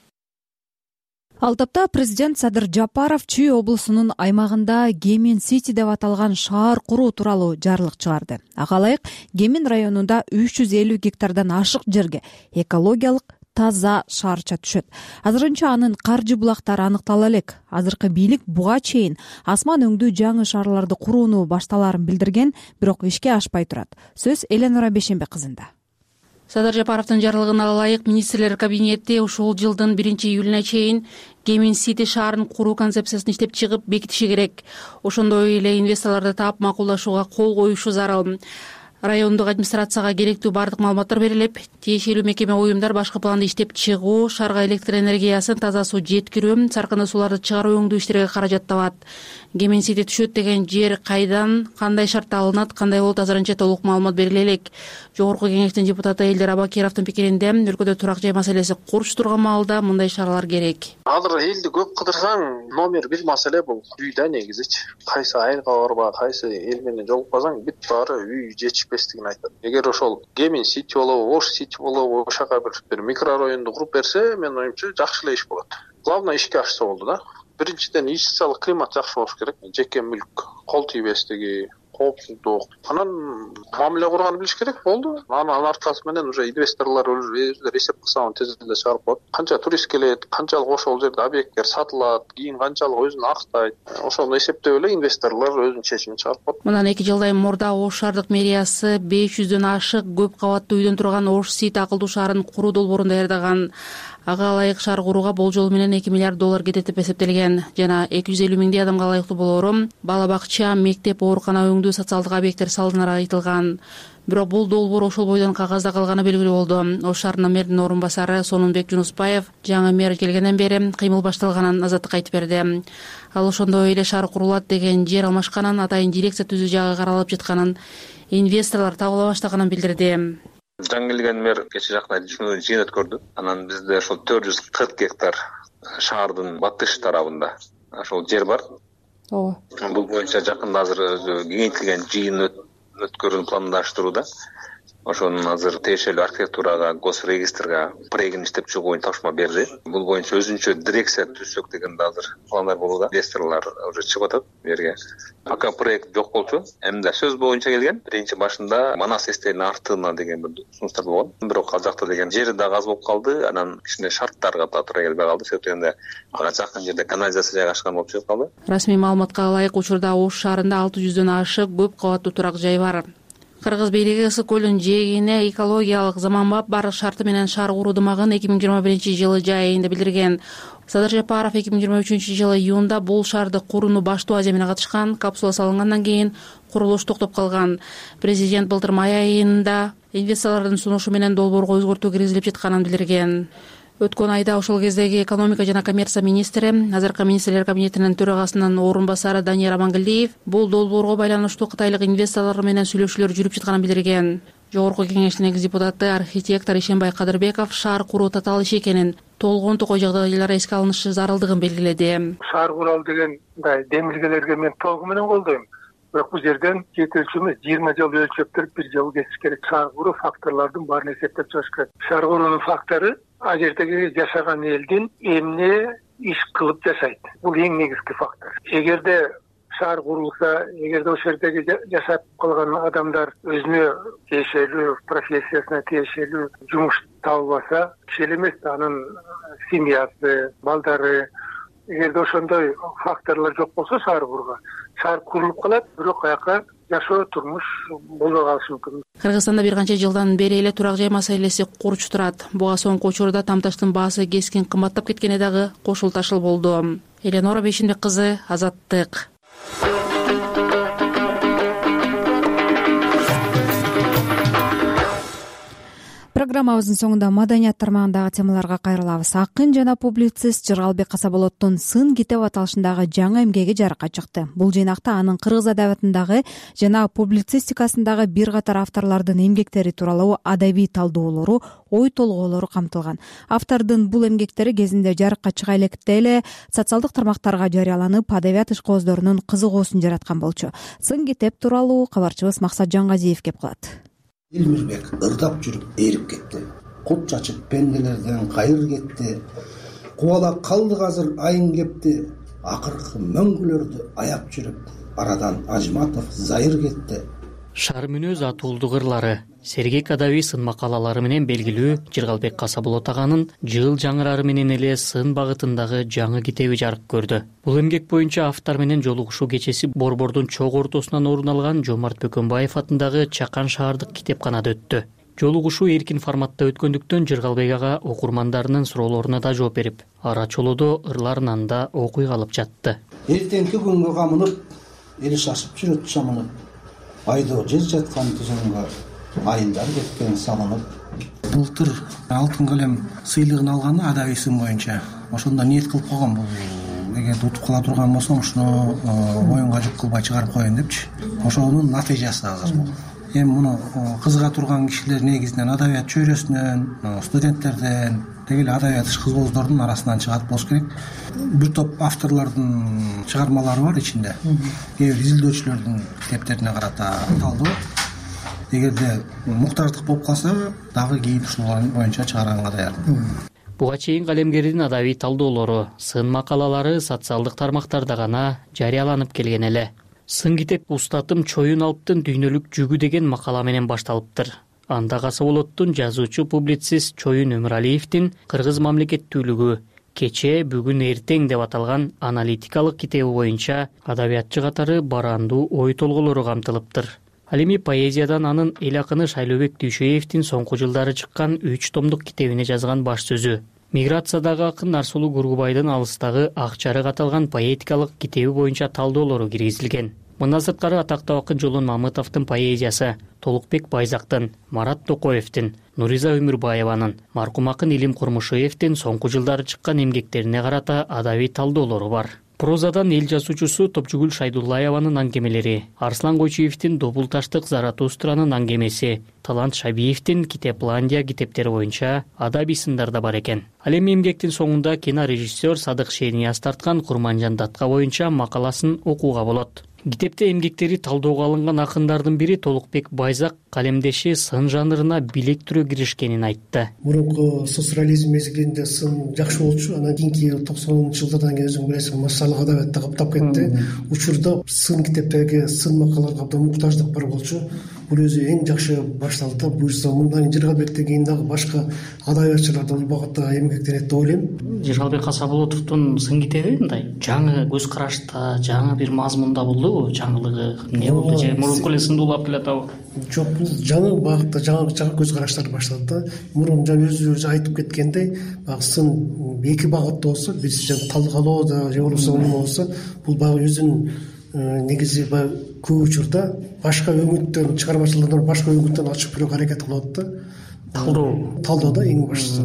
Ал тапта президент Садыр Жапаров Чүй облусунун аймагында Гемин Сити деп аталган шаар куруу тууралуу жарлык чыгарды. Ага ылайык Гемин районунда үч жүз элүү гектардан ашык жерге экологиялык таза шаарча түшөт. Азырынча анын каржы булактары аныктала элек. Азыркы бийлик буга чейин асман өңдүү жаңы шаарларды курууну башталаарын билдирген, бирок ишке ашпай турат. Сөз Эленора Бешенбек кызында. Садыр Жапаровдун жарлыгына ылайык министрлер кабинети ушул жылдын биринчи июлуна чейин Гемин Сити шаарын куруу концепциясын иштеп чыгып бекитиши керек. Ошондой эле инвесторлорду таап макулдашууга кол коюшу зарыл. Райондук администрацияга керектүү бардык маалыматтар берилип, тиешелүү мекеме уюмдар башкы планды иштеп чыгуу, шаарга электр энергиясын, таза суу жеткирүү, саркында сууларды чыгаруу өңдүү иштерге каражат табат. Гемин Сити түшөт деген жер кайдан, кандай шартта алынат, кандай болот азырынча толук маалымат бериле элек. Жогорку кеңештин депутаты Элдер Абакировдун пикиринде, өлкөдө турак жай маселеси курч турган маалда мындай чаралар керек. Азыр элди көп кыдырсаң, номер бир маселе бул үйдө негизичи. Кайсы айылга барба, кайсы эл менен жолукпасаң, бүт баары үй жетишпейт. келишпестигин айтат. Эгер ошол Гемин Сити болобу, Ош Сити болобу, ошака бир бир микрорайонду куруп берсе, менин оюмча жакшы эле иш болот. Главное ишке ашса болду да. Биринчиден инвестициялык климат жакшы болуш керек. Жеке мүлк, кол тийбестиги, коопсуздук, анан мамиле курганды билиш керек болду. Анын аркасы менен уже инвесторлор өзүлөрү эсеп кылса тез эле чыгарып коет. Канча турист келет, канчалык ошол жерде объекттер сатылат, кийин канчалык өзүн актайт. Ошону эсептеп эле инвесторлор өзүнүн чечимин чыгарып коет. Мындан эки жылдай мурда Ош шаардык мэриясы беш жүздөн ашык көп кабаттуу үйдөн турган Ош Сити акылдуу шаарын куруу долбоорун даярдаган. Ага ылайык шаар курууга болжол менен эки миллиард доллар кетет деп эсептелген жана эки жүз элүү миңдей адамга ылайыктуу болоору бала бакча, мектеп, оорукана, өңдүү социалдык объекттер салынары айтылган. Бирок бул долбоор ошол бойдон кагазда калганы белгилүү болду. Ош шаарынын мэринин орун басары Сонунбек Жунуспаев жаңы мэр келгенден бери кыймыл башталганын Азаттыкка айтып берди. Ал ошондой эле шаар курулат деген жер алмашканын, атайын дирекция түзүү жагы каралып жатканын, инвесторлор табыла баштаганын билдирди. Жаңы келген мэр кече жакта жөнүндө жыйын өткөрдү. Анан бизде ошол төрт жүз кырк гектар шаардын батыш тарабында ошол жер бар. Ооба. Бул боюнча жакында азыр өзү кеңейтилген жыйын өткөрүүнү пландаштырууда. Ошонун азыр тиешелүү архитектурага, госрегистрге проектин иштеп чыгуу боюнча тапшырма берди. Бул боюнча өзүнчө дирекция түзсөк деген азыр пландар болууда. Инвесторлор уже чыгып атат жерге. Пока проект жок болчу, эмне сөз боюнча келген. Биринчи башында Манас эстегинин артына деген бир сунуштар болгон. Бирок ал жакта деген жери дагы аз болуп калды. Анан кичине шарттарга туура келбей калды. Себептен ага жакын жерде канализация жайгашкан болуп чыгып калды. Расмий маалыматка ылайык учурда Ош шаарында алты жүздөн ашык көп кабаттуу турак жай бар. Кыргыз бийлиги Ысык көлүнүн жээгине экологиялык заманбап барлык шарты менен шаар куруу дымагын эки миң жыйырма биринчи жылы жай айында билдирген. Садыр Жапаров эки миң жыйырма үчүнчү жылы июнда бул шаарды курууну баштоо азия менен катышкан. Капсула салынгандан кийин курулуш токтоп калган. Президент былтыр май айында инвесторлордун сунушу менен долбоорго өзгөртүү киргизилип жатканын билдирген. Өткөн айда ошол кездеги экономика жана коммерция министри, азыркы министрлер кабинетинин төрагасынын орун басары Данияр Амангелдиев бул долбоорго байланыштуу кытайлык инвесторлор менен сүйлөшүүлөр жүрүп жатканын билдирген. Жогорку кеңештин экс депутаты архитектор Ишенбай Кадырбеков шаар куруу татаал иш экенин, толгон токой жагдайлар эске алынышы зарылдыгын белгиледи. Шаар куралы деген мындай демилгелерге мен толугу менен колдойм. Бирок бул жерден жет өлчөмү жыйырма жыл өлчөптүрүп бир жыл кетиш керек. Шаар куруу факторлордун баарын эсептеп чыгыш керек. Шаар куруунун фактору ал жердеги жашаган элдин эмне иш кылып жашайт. Бул эң негизги фактор. Эгерде шаар курулса, эгерде ошол жердеги жашап калган адамдар өзүнө тиешелүү, профессиясына тиешелүү жумуш табылбаса, киши эле эмес, анын семьясы, балдары, эгерде ошондой факторлор жок болсо шаар курууга, шаар курулуп калат, бирок аяка жашоо, турмуш болбой калышы мүмкүн. Кыргызстанда бир канча жылдан бери эле турак жай маселеси курч турат. Буга соңку учурда тамташтын баасы кескин кымбаттап кеткени дагы кошулташыл болду. Эленора Бейшенбек кызы, Азаттык. Программабыздын соңунда маданият тармагындагы темаларга кайрылабыз. Акын жана публицист Жыргалбек Касаболоттун Сын китеп аталышындагы жаңы эмгеги жарыкка чыкты. Бул жыйнакта анын кыргыз адабиятындагы жана публицистикасындагы бир катар авторлордун эмгектери тууралуу адабий талдоолору, ой толгоолору камтылган. Автордун бул эмгектери кезинде жарыкка чыга электе эле социалдык тармактарга жарыяланып, адабият ишкооздорунун кызыгуусун жараткан болчу. Сын китеп тууралуу кабарчыбыз Максат Жаңгазиев кеп кылат. Элмирбек ырдап жүрүп эрип кетти. Кут чачып пенделерден кайыр кетти. Кубалап калдык азыр айын кепти. Акыркы мөңгүлөрдү аяп жүрүп арадан Ажматов Зайыр кетти. Шаар мүнөз атуулдук ырлары, сергек адабий сын макалалары менен белгилүү Жыргалбек Касаболот аганын жыл жаңырары менен эле сын багытындагы жаңы китеби жарык көрдү. Бул эмгек боюнча автор менен жолугушуу кечеси Борбордун чогуу ортосунан орун алган Жомарт Бөкөнбаев атындагы Чакан шаардык китепканада өттү. Жолугушуу эркин форматта өткөндүктөн Жыргалбек ага окурмандарынын суроолоруна да жооп берип, ара чолодо ырларын анда окуй калып жатты. Эртеңки күнгө камынып, эл шашып жүрөт чамынып. Айдоо жер жаткан түзөнгө айылдар кеткен салынып. Былтыр алтын калем сыйлыгын алганы адабий сын боюнча. Ошондо ниет кылып койгон, бул эгерде утуп кала турган болсом ушуну оюнга жүк кылбай чыгарып коеюн депчи. Ошонун натыйжасы азыр бул. Эми муну кызыга турган кишилер негизинен адабият чөйрөсүнөн, студенттерден, деги эле адабият ишкызгоздордун арасынан чыгат болуш керек. Бир топ авторлордун чыгармалары бар ичинде. Кээ бир изилдөөчүлөрдүн китептерине карата талдоо. эгерде муктаждык болуп калса дагы кийин ушул боюнча чыгарганга даярмын. Буга чейин калемгердин адабий талдоолору, сын макалалары социалдык тармактарда гана жарыяланып келген эле. Сын китеп Устатым чоюн алыптын дүйнөлүк жүгү деген макала менен башталыптыр. Анда Касаболоттун жазуучу публицист Чоюн Өмүралиевдин кыргыз мамлекеттүүлүгү кече, бүгүн, эртең деп аталган аналитикалык китеби боюнча адабиятчы катары барандуу ой толголору камтылыптыр. Ал эми поэзиядан анын эл акыны Шайлообек Дүйшөевдин соңку жылдары чыккан үч томдук китебине жазган баш сөзү. Миграциядагы акын Нарсулуу Гургубайдын Алыстагы ак жарык аталган поэтикалык китеби боюнча талдоолору киргизилген. Мындан сырткары атактуу акын Жолон Мамытовдун поэзиясы, Толукбек Байзактын, Марат Токоевдин, Нуриза Өмүрбаеванын, маркум акын Илим Курмушевдин соңку жылдары чыккан эмгектерине карата адабий талдоолору бар. Прозадан эл жазуучусу Топчугүл Шайдуллаеванын аңгемелери, Арслан Койчуевдин Добул таштык Заратустранын аңгемеси, Талант Шабиевдин Китепландия китептери боюнча адабий сындар да бар экен. Ал эми эмгектин соңунда кинорежиссер Садык Шенияз тарткан Курманжан Датка боюнча макаласын окууга болот. Китепте эмгектери талоого алынган акындардын бири Толукбек Байзак калемдеши сын жанрына билектирүү киришкенин айтты. Мурунку социализм мезгилинде сын жакшы болчу, анан кийинки токсонунчу жылдардан кийин өзүң билесиң, массалык адабиятта каптап кетти. Учурда сын китептерге, сын макалаларга абдан муктаждык бар болчу. Бул өзү эң жакшы башталды. Буюрса мындан Жыргалбектен кийин дагы башка адабиятчылар да бул багытта эмгектенет деп ойлойм. Жыргалбек Касаболотовдун сын китеби мындай жаңы көз карашта, жаңы бир мазмунда болду, жаңылыгы эмне болду же мурунку эле сынды улап келатабы? Жок, бул жаңы багытта, жаңы жаңы көз караштар башталды да. Мурун жана өзү өзү айтып кеткендей, багы сын эки багытта болсо, бирisi жана талкалоо да, же болбосо эмне болсо, бул багы өзүнүн негизи көп учурда башка өңүттөн, чыгармачылардан башка өңүттөн ачып көрүүгө аракет кылып да. Талдоо, талдоо да эң башкысы.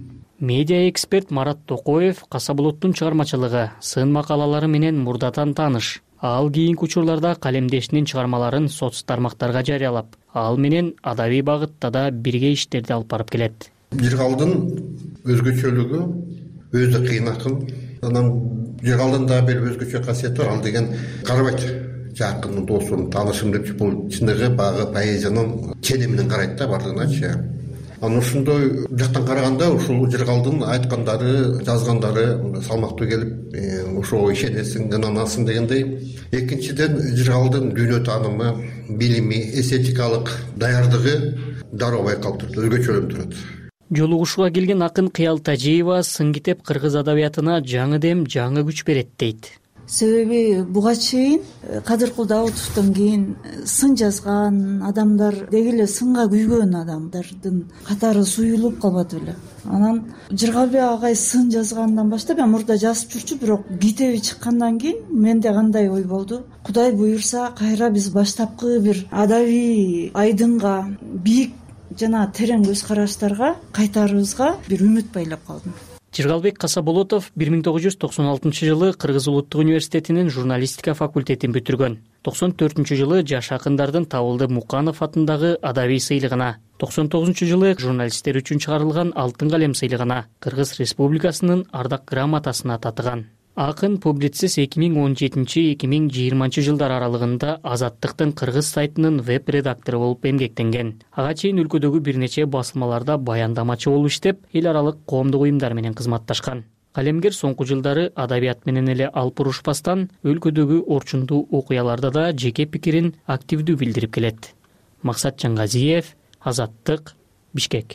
Медиа эксперт Марат Токоев Касаболоттун чыгармачылыгы, сын макалалары менен мурдатан тааныш. Ал кийинки учурларда калемдешинин чыгармаларын соц тармактарга жарыялап, ал менен адабий багытта да бирге иштерди алып барып келет. Жыргалдын өзгөчөлүгү, өзү кыйын акын. Анан Жыргалдын да бир өзгөчө касиети бар, ал деген карабайт. Жакын досум, таанышым депчи, бул чындыгы багы поэзиянын ченеминен карайт да бардыгыначы. Анан ушундай жактан караганда ушул Жыргалдын айткандары, жазгандары салмактуу келип, ошого ишенесиң, ынанасың дегендей. Экинчиден, Жыргалдын дүйнө таанымы, билими, эстетикалык даярдыгы дароо байкалып турат, өзгөчөлөнүп турат. Жолугушууга келген акын Кыял Тажиева сын китеп кыргыз адабиятына жаңы дем, жаңы күч берет дейт. Себеби буга чейин Кадыр Кулдаутовдон кийин сын жазган адамдар, деги эле сынга күйгөн адамдардын катары суюлуп калбады беле. Анан Жыргалбек агай сын жазгандан баштап, мен мурда жазып жүрчү, бирок китеби чыккандан кийин менде кандай ой болду? Кудай буйрса, кайра биз баштапкы бир адабий айдынга, бийик жана терең көз караштарга кайтарыбызга бир үмүт байлап калдым. Жыргалбек Касаболотов бир миң тогуз жүз токсон алтынчы жылы Кыргыз Улуттук университетинин журналистика факультетин бүтүргөн. токсон төртүнчү жылы жаш акындардын Табылды Муканов атындагы адабий сыйлыгына, токсон тогузунчу жылы журналисттер үчүн чыгарылган Алтын калем сыйлыгына, Кыргыз Республикасынын Ардак грамотасына татыган. Акын публицист эки миң он жетинчи — эки миң жыйырманчы жылдар аралыгында Азаттыктын кыргыз сайтынын веб-редактору болуп эмгектенген. Ага чейин өлкөдөгү бир нече басылмаларда баяндамачы болуп иштеп, эл аралык коомдук уюмдар менен кызматташкан. Калемгер соңку жылдары адабият менен эле алып урушпастан, өлкөдөгү орчундуу окуяларда да жеке пикирин активдүү билдирип келет. Максат Жаңгазиев, Азаттык, Бишкек.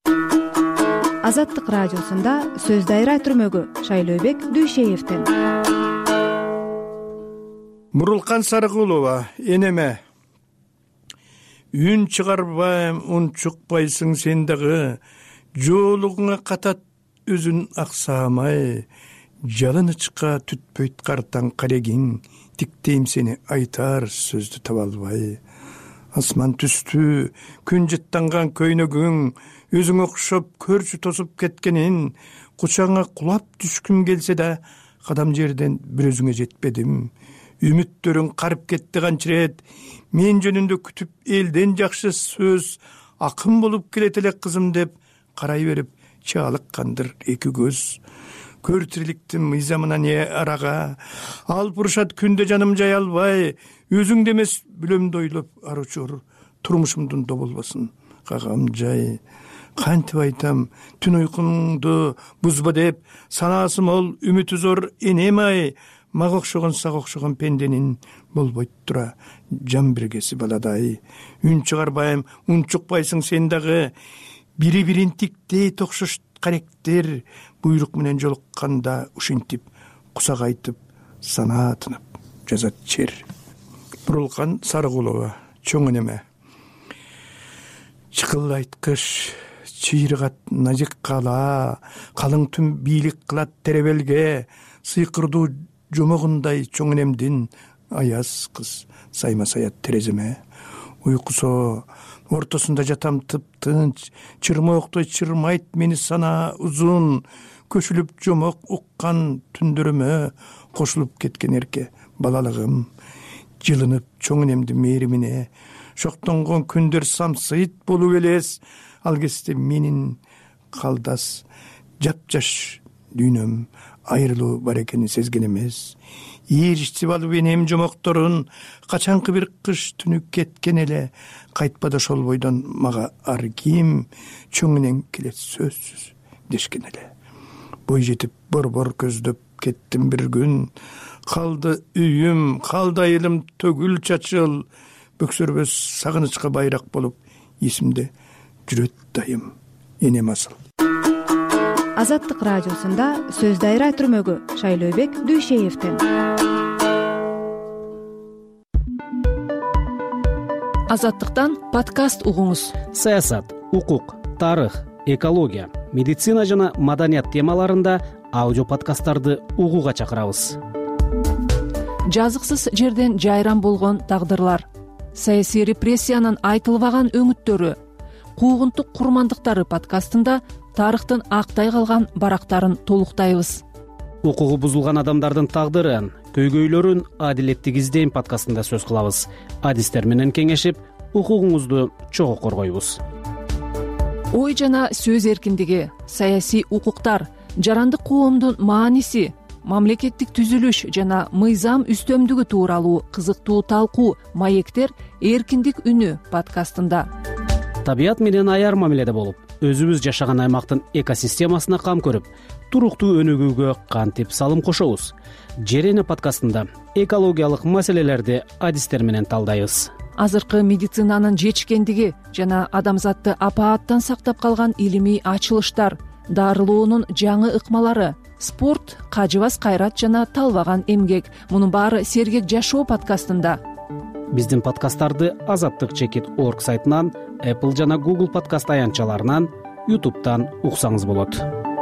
Азаттык радиосунда сөз дайра түрмөгү Шайлообек Дүйшөевден. Мурулкан Сарыкулова, энеме. Үн чыгарбайм, ун чукпайсың сен дагы, жоолугуңа катат өзүн аксамай, жалынычка түтпөйт картаң калегиң, тиктейм сени айтар сөздү таба албай. Асман түстү, күн жыттанган көйнөгүң, өзүң окшоп көрчү тосуп кеткенин, кучаңа кулап түшкүм келсе да, кадам жерден бир өзүңө жетпедим. Үмүттөрүң карып кетти канчырет, мен жөнүндө күтүп элден жакшы сөз, акын болуп келет эле кызым деп карай берип чаалыккандыр эки көз. Көр тириликтин мыйзамына не арага, алып урушат күндө жаным жай албай, өзүңдө эмес бүлөмдү ойлоп ар учур турмушумдун доболбосун кагам жай. Кантип айтам, түн уйкуңду бузба деп, санаасы мол, үмүтү зор энем ай, мага окшогон сага окшогон пенденин болбойт тура жан биргеси баладай. Үн чыгарбайм, ун чукпайсың сен дагы, бири бирин тиктей токшош каректер, буйрук менен жолукканда ушинтип кусак айтып санаатынып жазат чер. Бурулкан Сарыкулова, чоң энеме. Чыкылдайт кыш, чыйрыгат назик кала, калың түн бийлик кылат теребелге, сыйкырдуу жомогундай чоң энемдин аяз кыз сайма саят тереземе. Уйкусо ортосунда жатам тып-тынч, чырмооктой чырмайт мени сана узун, көшүлүп жомок уккан түндөрүмө кошулуп кеткен эрке балалыгым. Жылынып чоң энемдин мээримине, шоктонгон күндөр самсыйт болуп элес, ал кезде менин калдас жапжаш дүйнөм айрылуу бар экенин сезген эмес. Ийиричтип алып энем жомокторун, качанкы бир кыш түнү кеткен эле, кайтпады ошол бойдон мага ар ким, чоң энең келет сөзсүз дешкен эле. Бой жетип борбор көздөп кеттим бир күн, калды үйүм, калды айылым төгүл чачыл, бөксөрбөс сагынычка байрак болуп эсимде жүрөт дайым энем асыл. Азаттык радиосунда сөз дайра түрмөгү Шайлообек Дүйшеевден. Азаттыктан подкаст угуңуз. Саясат, укук, тарых, экология, медицина жана маданият темаларында аудио подкасттарды угууга чакырабыз. Жазыксыз жерден жайран болгон тагдырлар, саясий репрессиянын айтылбаган өңүттөрү, куугунтук курмандыктары подкастында тарыхтын актай калган барактарын толуктайбыз. Укугу бузулган адамдардын тагдырын, көйгөйлөрүн адилеттик издейм подкастында сөз кылабыз. Адистер менен кеңешип, укугуңузду чогуу коргойбуз. Ой жана сөз эркиндиги, саясий укуктар, жарандык коомдун мааниси, мамлекеттик түзүлүш жана мыйзам үстөмдүгү тууралуу кызыктуу талкуу маектер эркиндик үнү подкастында. Табият менен аяр мамиледе болуп, өзүбүз жашаган аймактын экосистемасына кам көрүп, туруктуу өнүгүүгө кантип салым кошобуз. Жер эне подкастында экологиялык маселелерди адистер менен талдайбыз. Азыркы медицинанын жетишкендиги жана адамзатты апааттан сактап калган илимий ачылыштар, дарылоонун жаңы ыкмалары, спорт, кажыбас кайрат жана талбаган эмгек. Мунун баары Сергек жашоо подкастында. Биздин подкасттарды Азаттык чекит орг сайтынан, Apple жана Google подкаст аянтчаларынан, YouTube'тан уксаңыз болот.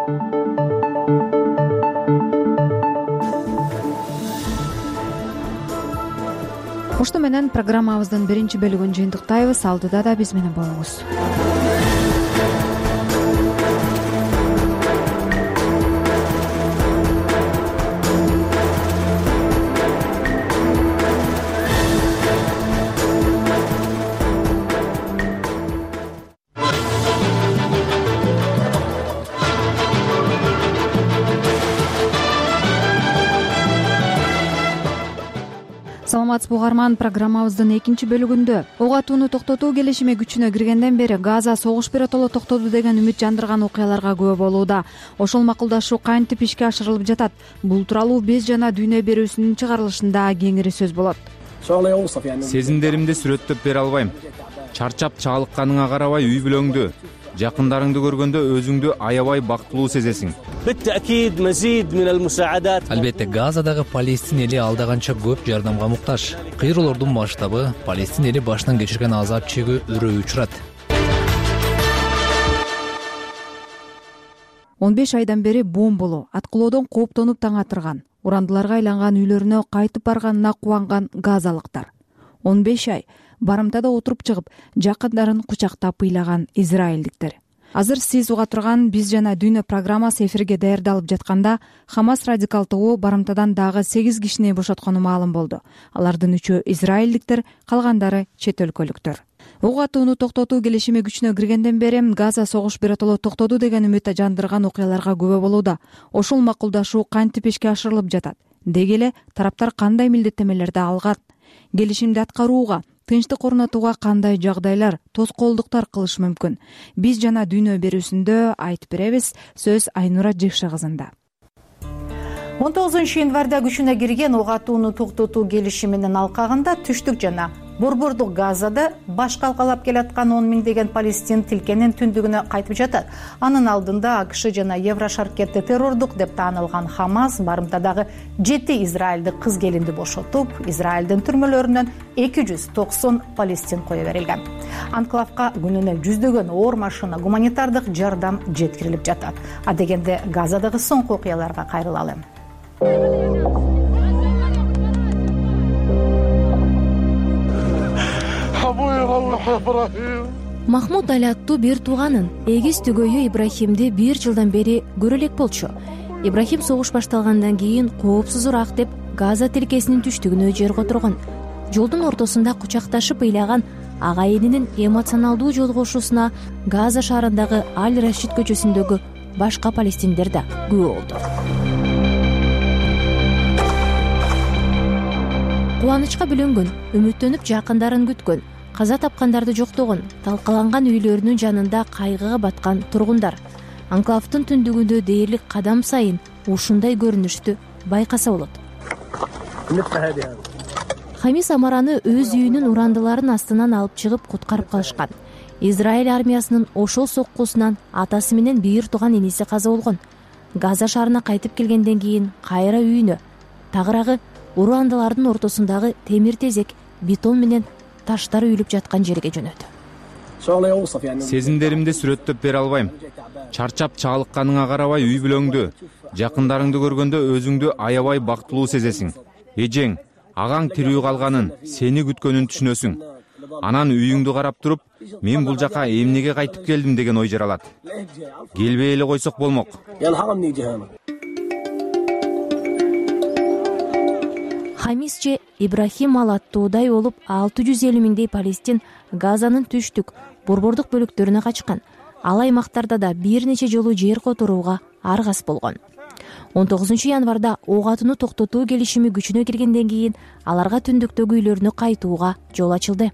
Ошто менен программабыздын биринчи бөлүгүн жыйынтыктайбыз. Алдыда да биз менен болуңуз. Саламатсызбы угарман, программабыздын экинчи бөлүгүндө ок атууну токтотуу келишими күчүнө киргенден бери Газа согуш биротоло токтоду деген үмүт жандырган окуяларга күбө болууда. Ошол макулдашуу кантип ишке ашырылып жатат? Бул тууралуу Биз жана дүйнө берүүсүнүн чыгарылышында кеңири сөз болот. Сезимдеримди сүрөттөп бере албайм. Чарчап чалыкканыңа карабай үй бүлөңдү, жакындарыңды көргөндө өзүңдү аябай бактылуу сезесиң. Албетте, Газадагы Палестин эли алдаганча көп жардамга муктаж. Кыйроолордун масштабы, Палестин эли башынан кечирген азап чегүү өрөө учурат. он беш айдан бери бомболоо, аткылоодон кооптонуп таң атырган, урандыларга айланган үйлөрүнө кайтып барганына кубанган газалыктар. он беш ай барымтада отуруп чыгып, жакындарын кучактап ыйлаган израилдиктер. Азыр сиз уга турган Биз жана дүйнө программасы эфирге даярдалып жатканда Хамас радикал тобу барымтадан дагы сегиз кишини бошоткону маалым болду. Алардын үчөө израилдиктер, калгандары чет өлкөлүктөр. Ок атууну токтотуу келишими күчүнө киргенден бери Газа согуш биротоло токтоду деген үмүт жандырган окуяларга күбө болууда. Ошол макулдашуу кантип ишке ашырылып жатат? Деги эле тараптар кандай милдеттемелерди алган? келишимди аткарууга, тынчтык орнотууга кандай жагдайлар, тоскоолдуктар кылышы мүмкүн? Биз жана дүйнө берүүсүндө айтып беребиз. Сөз Айнура Жекше кызында. он тогузунчу январда күчүнө кирген ок атууну токтотуу келишиминин алкагында түштүк жана борбордук Газада баш калкалап келаткан он миңдеген палестин тилкенин түндүгүнө кайтып жатат. Анын алдында АКШ жана Еврошаркетти террордук деп таанылган Хамас барымтадагы жети израилдик кыз келинди бошотуп, Израилдин түрмөлөрүнөн эки жүз токсон палестин кое берилген. Анклавка күнүнө жүздөгөн оор машина гуманитардык жардам жеткирилип жатат. А дегенде Газадагы соңку окуяларга кайрылалы. Махмуд Али аттуу бир тууганын эгиз түгөйү Ибрахимди бир жылдан бери көрө элек болчу. Ибрахим согуш башталгандан кийин коопсузураак деп Газа тилкесинин түштүгүнө жерге отургон. Жолдун ортосунда кучакташып ыйлаган агайынынын эмоционалдуу жолугушуусуна Газа шаарындагы Аль-Рашид көчөсүндөгү башка палестиндер да күбө болду. Кубанычка бөлөнгөн, үмүттөнүп жакындарын күткөн, каза тапкандарды жоктогон, талкаланган үйлөрүнүн жанында кайгыга баткан тургундар анклавдын түндүгүндө дээрлик кадам сайын ушундай көрүнүштү байкаса болот. Хамис Амараны өз үйүнүн урандыларын астынан алып чыгып куткарып калышкан. Израиль армиясынын ошол соккусунан атасы менен бир тууган иниси каза болгон. Газа шаарына кайтып келгенден кийин кайра үйүнө, тагыраагы урандылардын ортосундагы темир тезек, бетон менен таштар үйүлүп жаткан жерге жөнөдү. Сезимдеримди сүрөттөп бере албайм. Чарчап чалыкканыңа карабай үй бүлөңдү, жакындарыңды көргөндө өзүңдү аябай бактылуу сезесиң. Эжең, агаң тирүү калганын, сени күткөнүн түшүнөсүң. Анан үйүңдү карап туруп, мен бул жака эмнеге кайтып келдим деген ой жаралат. Келбей эле койсок болмок. Хамисче Ибрахим ал аттуудай болуп алты жүз элүү миңдей палестин Газанын түштүк, борбордук бөлүктөрүнө качкан. Ал аймактарда да бир нече жолу жер которууга аргас болгон. он тогузунчу январда ок атууну токтотуу келишими күчүнө киргенден кийин аларга түндүктөгү үйлөрүнө кайтууга жол ачылды.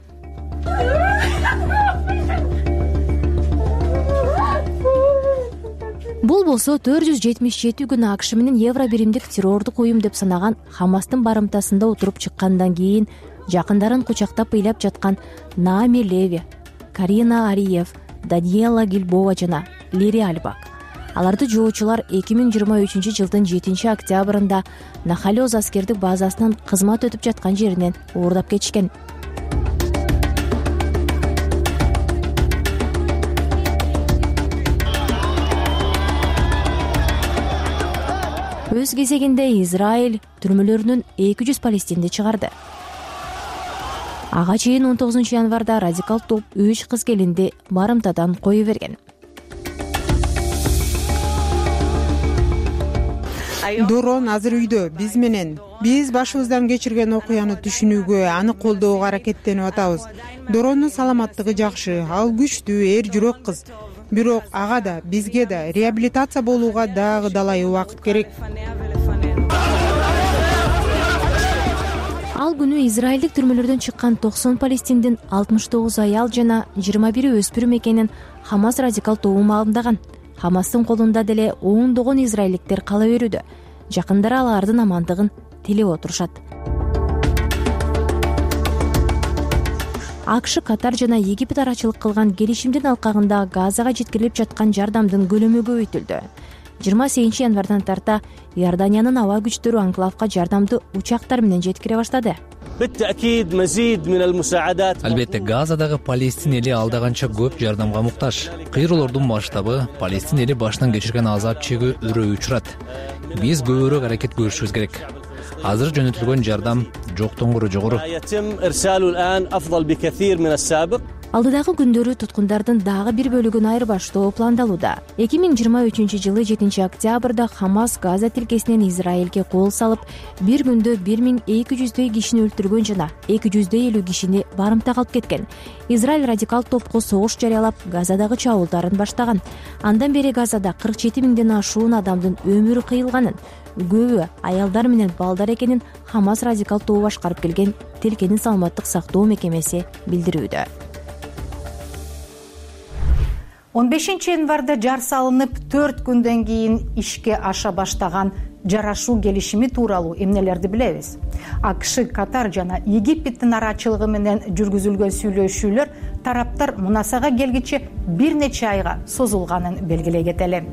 Бул болсо төрт жүз жетимиш жети күн АКШ менен Евро биримдик террордук уюм деп санаган Хамастын барымтасында отуруп чыккандан кийин жакындарын кучактап ыйлап жаткан Наами Леви, Карина Ариев, Даниэла Гильбова жана Лири Альбак. Аларды жоочулар эки миң жыйырма үчүнчү жылдын жетинчи октябрында Нахалёз аскердик базасынан кызмат өтүп жаткан жеринен уурдап кетишкен. Өз кезегинде Израиль түрмөлөрүнөн эки жүз палестинди чыгарды. Ага чейин он тогузунчу январда радикал топ үч кыз келинди барымтадан кое берген. Дорон азыр үйдө биз менен. Биз башыбыздан кечирген окуяны түшүнүүгө, аны колдоого аракеттенип атабыз. Доронун саламаттыгы жакшы, ал күчтүү, эр жүрөк кыз. Бирок ага да, бизге да реабилитация болууга дагы далай убакыт керек. Ал күнү израилдик түрмөлөрдөн чыккан токсон палестиндин алтымыш тогуз аял жана жыйырма бири өспүрүм экенин Хамас радикал тобу маалымдаган. Хамастын колунда деле ондогон израилдиктер кала берүүдө. Жакындары алардын амандыгын тилеп отурушат. АКШ, Катар жана Египет арачылык кылган келишимдин алкагында Газага жеткирилип жаткан жардамдын көлөмү көбөйтүлдү. жыйырма сегизинчи январдан тарта Иорданиянын аба күчтөрү анклавка жардамды учактар менен жеткире баштады. Албетте, Газадагы палестин эли алдаганча көп жардамга муктаж. Кыйроолордун масштабы, палестин эли башынан кечирген азап чегүү өрөө учурат. Биз көбүрөөк аракет көрүшүбүз керек. Азыр жөнөтүлгөн жардам жоктон көрө жогору. алдыдагы күндөрү туткундардын дагы бир бөлүгүн айырбаштоо пландалууда. эки миң жыйырма үчүнчү жылы жетинчи октябрда Хамас Газа тилкесинен Израилге кол салып, бир күндө бир миң эки жүздөй кишини өлтүргөн жана эки жүздө элүү кишини барымтага алып кеткен. Израиль радикал топко согуш жарыялап, Газадагы чабуулдарын баштаган. Андан бери Газада кырк жети миңден ашуун адамдын өмүрү кыйылганын, көбү аялдар менен балдар экенин Хамас радикал тобу башкарып келген тилкенин саламаттык сактоо мекемеси билдирүүдө. он бешинчи январда жар салынып, төрт күндөн кийин ишке аша баштаган жарашуу келишими тууралуу эмнелерди билебиз? АКШ, Катар жана Египеттин арачылыгы менен жүргүзүлгөн сүйлөшүүлөр тараптар мунасага келгиче бир нече айга созулганын белгилей кетели.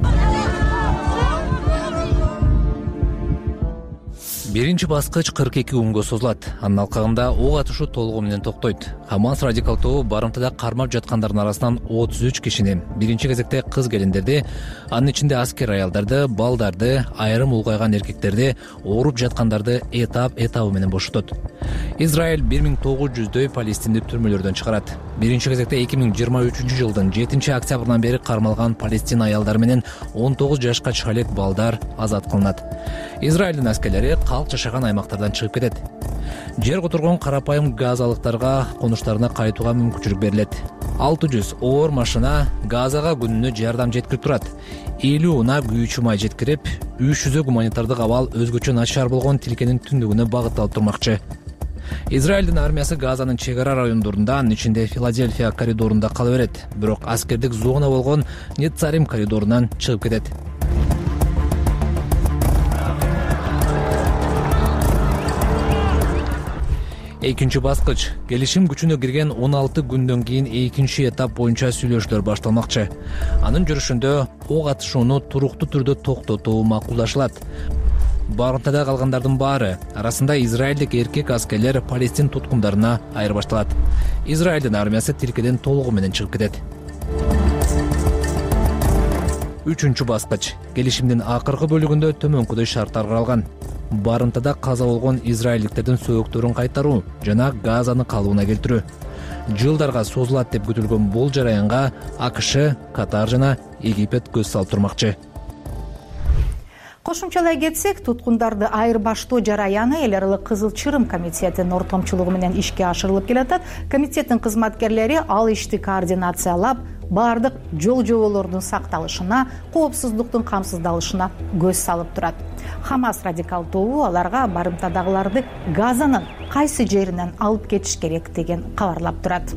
биринчи баскыч кырк эки күнгө созулат. Анын алкагында ок атышуу толугу менен токтойт. Хамас радикал тобу барымтада кармап жаткандардын арасынан отуз үч кишини, биринчи кезекте кыз келиндерди, анын ичинде аскер аялдарды, балдарды, айрым улгайган эркектерди, ооруп жаткандарды этап этабы менен бошотот. Израиль бир миң тогуз жүздөй палестиндик түрмөлөрдөн чыгарат. Биринчи кезекте эки миң жыйырма үчүнчү жылдын жетинчи октябрынан бери кармалган палестин аялдары менен он тогуз жашка чыкка элек балдар азат кылынат. Израилдин аскерлери калк жашаган аймактардан чыгып кетет. Жер которгон карапайым газалыктарга конуштарына кайтууга мүмкүнчүлүк берилет. алты жүз оор машина Газага күнүнө жардам жеткирип турат. элүү унаа күйүүчү май жеткирип, үч жүздөй гуманитардык абал өзгөчө начар болгон тилкенин түндүгүнө багытталып турмакчы. Израилдин армиясы Газанын чек ара райондорунда, анын ичинде Филадельфия коридорунда кала берет. Бирок аскердик зона болгон Нецарим коридорунан чыгып кетет. Экинчи баскыч келишим күчүнө кирген он алты күндөн кийин экинчи этап боюнча сүйлөшүүлөр башталмакчы. Анын жүрүшүндө ок атышууну туруктуу түрдө токтотуу макулдашылат. Барымтада калгандардын баары арасында израилдик эркек аскерлер палестин туткундарына айырбашталат. Израилдин армиясы тилкеден толугу менен чыгып кетет. Үчүнчү баскыч келишимдин акыркы бөлүгүндө төмөнкүдөй шарттар каралган. Барымтада каза болгон израилдиктердин сөөктөрүн кайтаруу жана Газаны калыбына келтирүү. Жылдарга созулат деп күтүлгөн бул жараянга АКШ, Катар жана Египет көз салып турмакчы. Кошумчалай кетсек, туткундарды айырбаштоо жараяны эл аралык Кызыл Чырым комитетинин ортомчулугу менен ишке ашырылып келатат. Комитеттин кызматкерлери ал ишти координациялап, бардык жол жоболордун сакталышына, коопсуздуктун камсыздалышына көз салып турат. Хамас радикал тобу аларга барымтадагыларды Газанын кайсы жеринен алып кетиш керек деген кабарлап турат.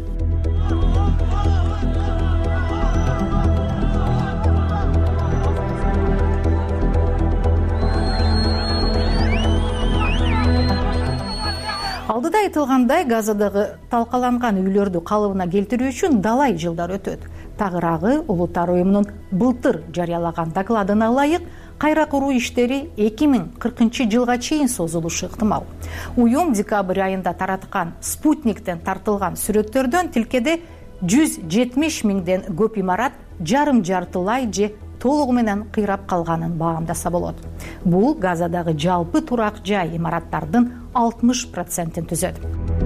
Алдыда айтылгандай, Газадагы талкаланган үйлөрдү калыбына келтирүү үчүн далай жылдар өтөт. Тагыраагы Улуттар уюмунун былтыр жарыялаган докладына ылайык, кайра куруу иштери эки миң кыркынчы жылга чейин созулушу ыктымал. Уюм декабрь айында тараткан спутниктен тартылган сүрөттөрдөн тилкеде жүз жетимиш миңден көп имарат жарым жартылай же толугу менен кыйрап калганын баамдаса болот. Бул Газадагы жалпы турак жай имараттардын алтымыш процентин түзөт.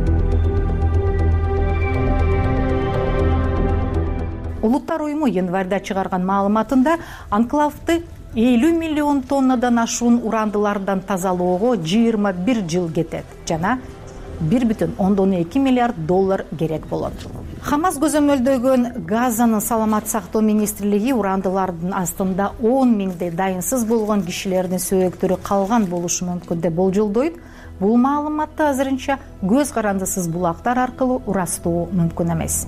Улуттар уюму январда чыгарган маалыматында анклавды элүү миллион тоннадан ашуун урандылардан тазалоого жыйырма бир жыл кетет жана бир бүтүн ондон эки миллиард доллар керек болот. Хамас көзөмөлдөгөн Газанын саламат сактоо министрлиги урандылардын астында он миңдей дайынсыз болгон кишилердин сөөктөрү калган болушу мүмкүн деп болжолдойт. Бул маалыматты азырынча көз карандысыз булактар аркылуу ырастоо мүмкүн эмес.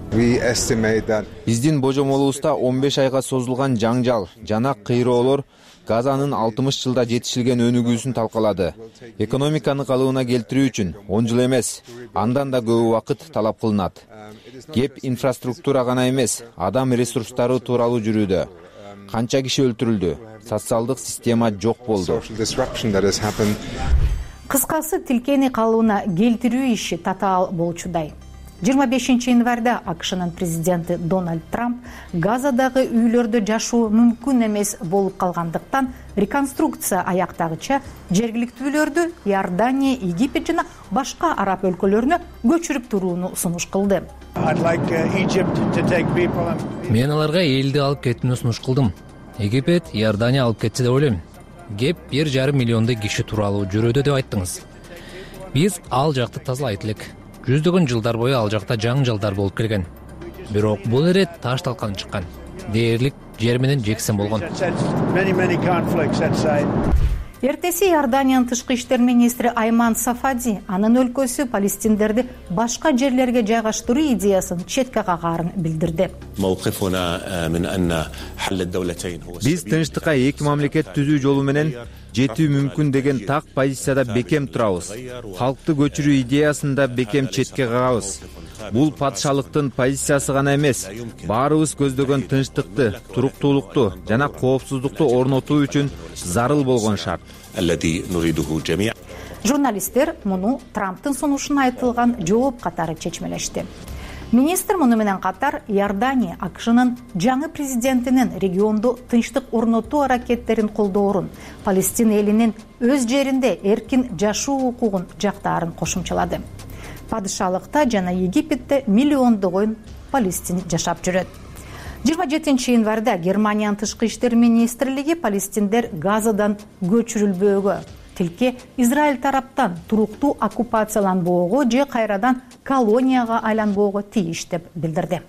Биздин божомолубузда он беш айга созулган жаңжал жана кыйроолор Газанын алтымыш жылда жетишилген өнүгүүсүн талкалады. Экономиканы калыбына келтирүү үчүн он жыл эмес, андан да көп убакыт талап кылынат. Кеп инфраструктура гана эмес, адам ресурстары тууралуу жүрүүдө. Канча киши өлтүрүлдү? Социалдык система жок болду. Кыскасы, тилкени калыбына келтирүү иши татаал болчудай. жыйырма бешинчи январда акшнын президенти Дональд Трамп Газадагы үйлөрдө жашоо мүмкүн эмес болуп калгандыктан реконструкция аяктагыча жергиликтүүлөрдү Иордания, Египет жана башка араб өлкөлөрүнө көчүрүп турууну сунуш кылды. Мен аларга элди алып кетүүнү сунуш кылдым. Египет, Иордания алып кетсе деп ойлойм. Кеп бир жарым миллиондой киши тууралуу жүрөдө деп айттыңыз. Биз ал жакты тазалайт элек. Жүздөгөн жылдар бою ал жакта жаңжалдар болуп келген. Бирок бул ирет таш талкан чыккан. Дээрлик жер менен жексен болгон. Эртеси Иорданиянын тышкы иштер министри Айман Сафади анын өлкөсү палестиндерди башка жерлерге жайгаштыруу идеясын четке кагаарын билдирди. Биз тынчтыкка эки мамлекет түзүү жолу менен жетүү мүмкүн деген так позицияда бекем турабыз. Халкты көчүрүү идеясын да бекем четке кагабыз. Бул патшалыктын позициясы гана эмес, баарыбыз көздөгөн тынчтыкты, туруктуулукту жана коопсуздукту орнотуу үчүн зарыл болгон шарт. Журналисттер муну Трамптын сунушуна айтылган жооп катары чечмелешти. Министр муну менен катар Иордания акшнын жаңы президентинин региондо тынчтык орнотуу аракеттерин колдоорун, Палестин элинин өз жеринде эркин жашоо укугун жактаарын кошумчалады. Падышалыкта жана Египетте миллиондогон палестин жашап жүрөт. жыйырма жетинчи январда Германиянын тышкы иштер министрлиги палестиндер Газадан көчүрүлбөөгө, тилке Израиль тараптан туруктуу оккупацияланбоого же кайрадан колонияга айланбоого тийиш деп билдирди.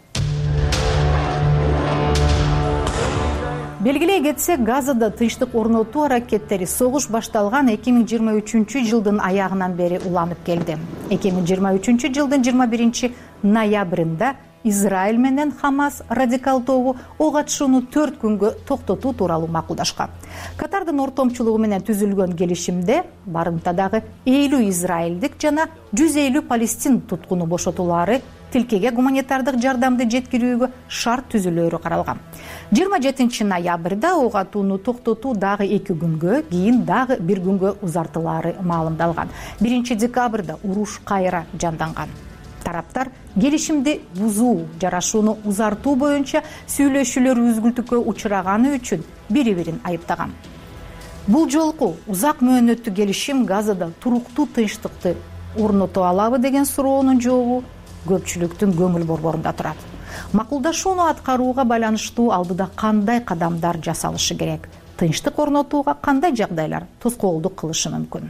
Белгилей кетсек, Газада тынчтык орнотуу аракеттери согуш башталган эки миң жыйырма үчүнчү жылдын аягынан бери уланып келди. эки миң жыйырма үчүнчү жылдын жыйырма биринчи ноябрында Израиль менен Хамас радикал тобу ок атышууну төрт күнгө токтотуу тууралуу макулдашкан. Катардын ортомчулугу менен түзүлгөн келишимде барымтадагы элүү израилдик жана жүз элүү палестин туткуну бошотулары, тилкеге гуманитардык жардамды жеткирүүгө шарт түзүлөөрү каралган. жыйырма жетинчи ноябрда ок атууну токтотуу дагы эки күнгө, кийин дагы бир күнгө узартылаары маалымдалган. биринчи декабрда уруш кайра жанданган. Тараптар келишимди бузуу, жарашууну узартуу боюнча сүйлөшүүлөр үзгүлтүккө учураганы үчүн бири-бирин айыптаган. Бул жолку узак мөөнөттүү келишим Газада туруктуу тынчтыкты орното алабы деген суроонун жообу көпчүлүктүн көңүл борборунда турат. Макулдашууну аткарууга байланыштуу алдыда кандай кадамдар жасалышы керек? Тынчтык орнотууга кандай жагдайлар тоскоолдук кылышы мүмкүн?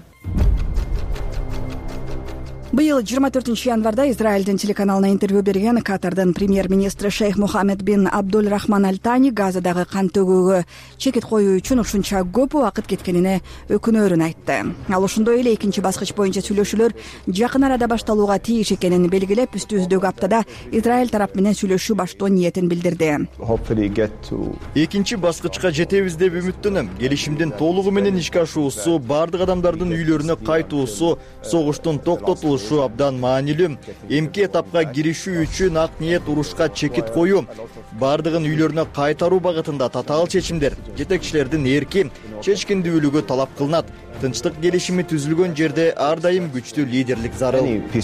Быйыл жыйырма төртүнчү январда Израилдин телеканалына интервью берген Катардын премьер-министри Шейх Мухаммед бин Абдул Рахман Аль Тани Газадагы кан төгүүгө чекит коюу үчүн ушунча көп убакыт кеткенине өкүнөөрүн айтты. Ал ошондой эле экинчи баскыч боюнча сүйлөшүүлөр жакын арада башталууга тийиш экенин белгилеп, үстүбүздөгү аптада Израиль тарап менен сүйлөшүү баштоо ниетин билдирди. Экинчи баскычка жетебиз деп үмүттөнөм. Келишимдин толугу менен ишке ашуусу, бардык адамдардын үйлөрүнө кайтуусу, согуштун токтотулушу абдан маанилүү. Эмки этапка киришүү үчүн ак ниет урушка чекит коюу, бардыгын үйлөрүнө кайтаруу багытында татаал чечимдер, жетекчилердин эрки, чечкиндүүлүгү талап кылынат. Тынчтык келишими түзүлгөн жерде ар дайым күчтүү лидерлик зарыл.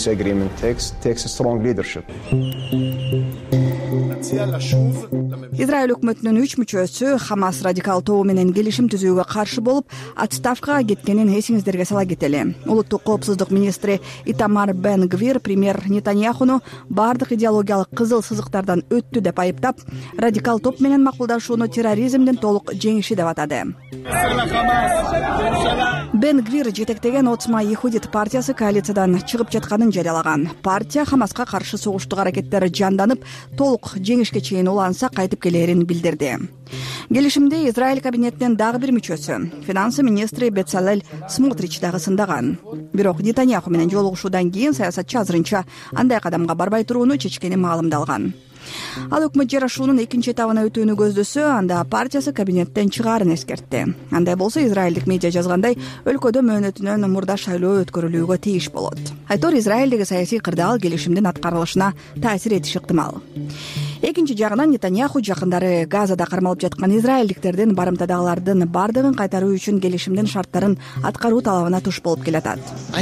Израиль өкмөтүнүн үч мүчөсү Хамас радикал тобу менен келишим түзүүгө каршы болуп, отставкага кеткенин эсиңиздерге сала кетели. Улуттук коопсуздук министри Итамар Бен Гвир премьер Нетаньяхуну бардык идеологиялык кызыл сызыктардан өттү деп айыптап, радикал топ менен макулдашууну терроризмдин толук жеңиши деп атады. Бен Гвир жетектеген Отсма Ихудит партиясы коалициядан чыгып жатканын жарыялаган. Партия Хамаска каршы согуштук аракеттери жанданып, толук жеңишке чейин уланса кайтып келерин билдирди. Келишимде Израиль кабинетинин дагы бир мүчөсү, финансы министри Бецалель Смотрич дагы сындаган. Бирок Нетаньяху менен жолугушуудан кийин саясатчы азырынча андай кадамга барбай турууну чечкени маалымдалган. Ал өкмөт жарашуунун экинчи этабына өтүүнү көздөсө, анда партиясы кабинеттен чыгаарын эскертти. Андай болсо Израилдик медиа жазгандай, өлкөдө мөөнөтүнөн мурда шайлоо өткөрүлүүгө тийиш болот. Айтор Израилдеги саясий кырдаал келишимдин аткарылышына таасир этиши ыктымал. экинчи жагынан Нетаньяху жакындары Газада кармалып жаткан израилдиктердин барымтадагылардын бардыгын кайтаруу үчүн келишимдин шарттарын аткаруу талабына туш болуп келатат.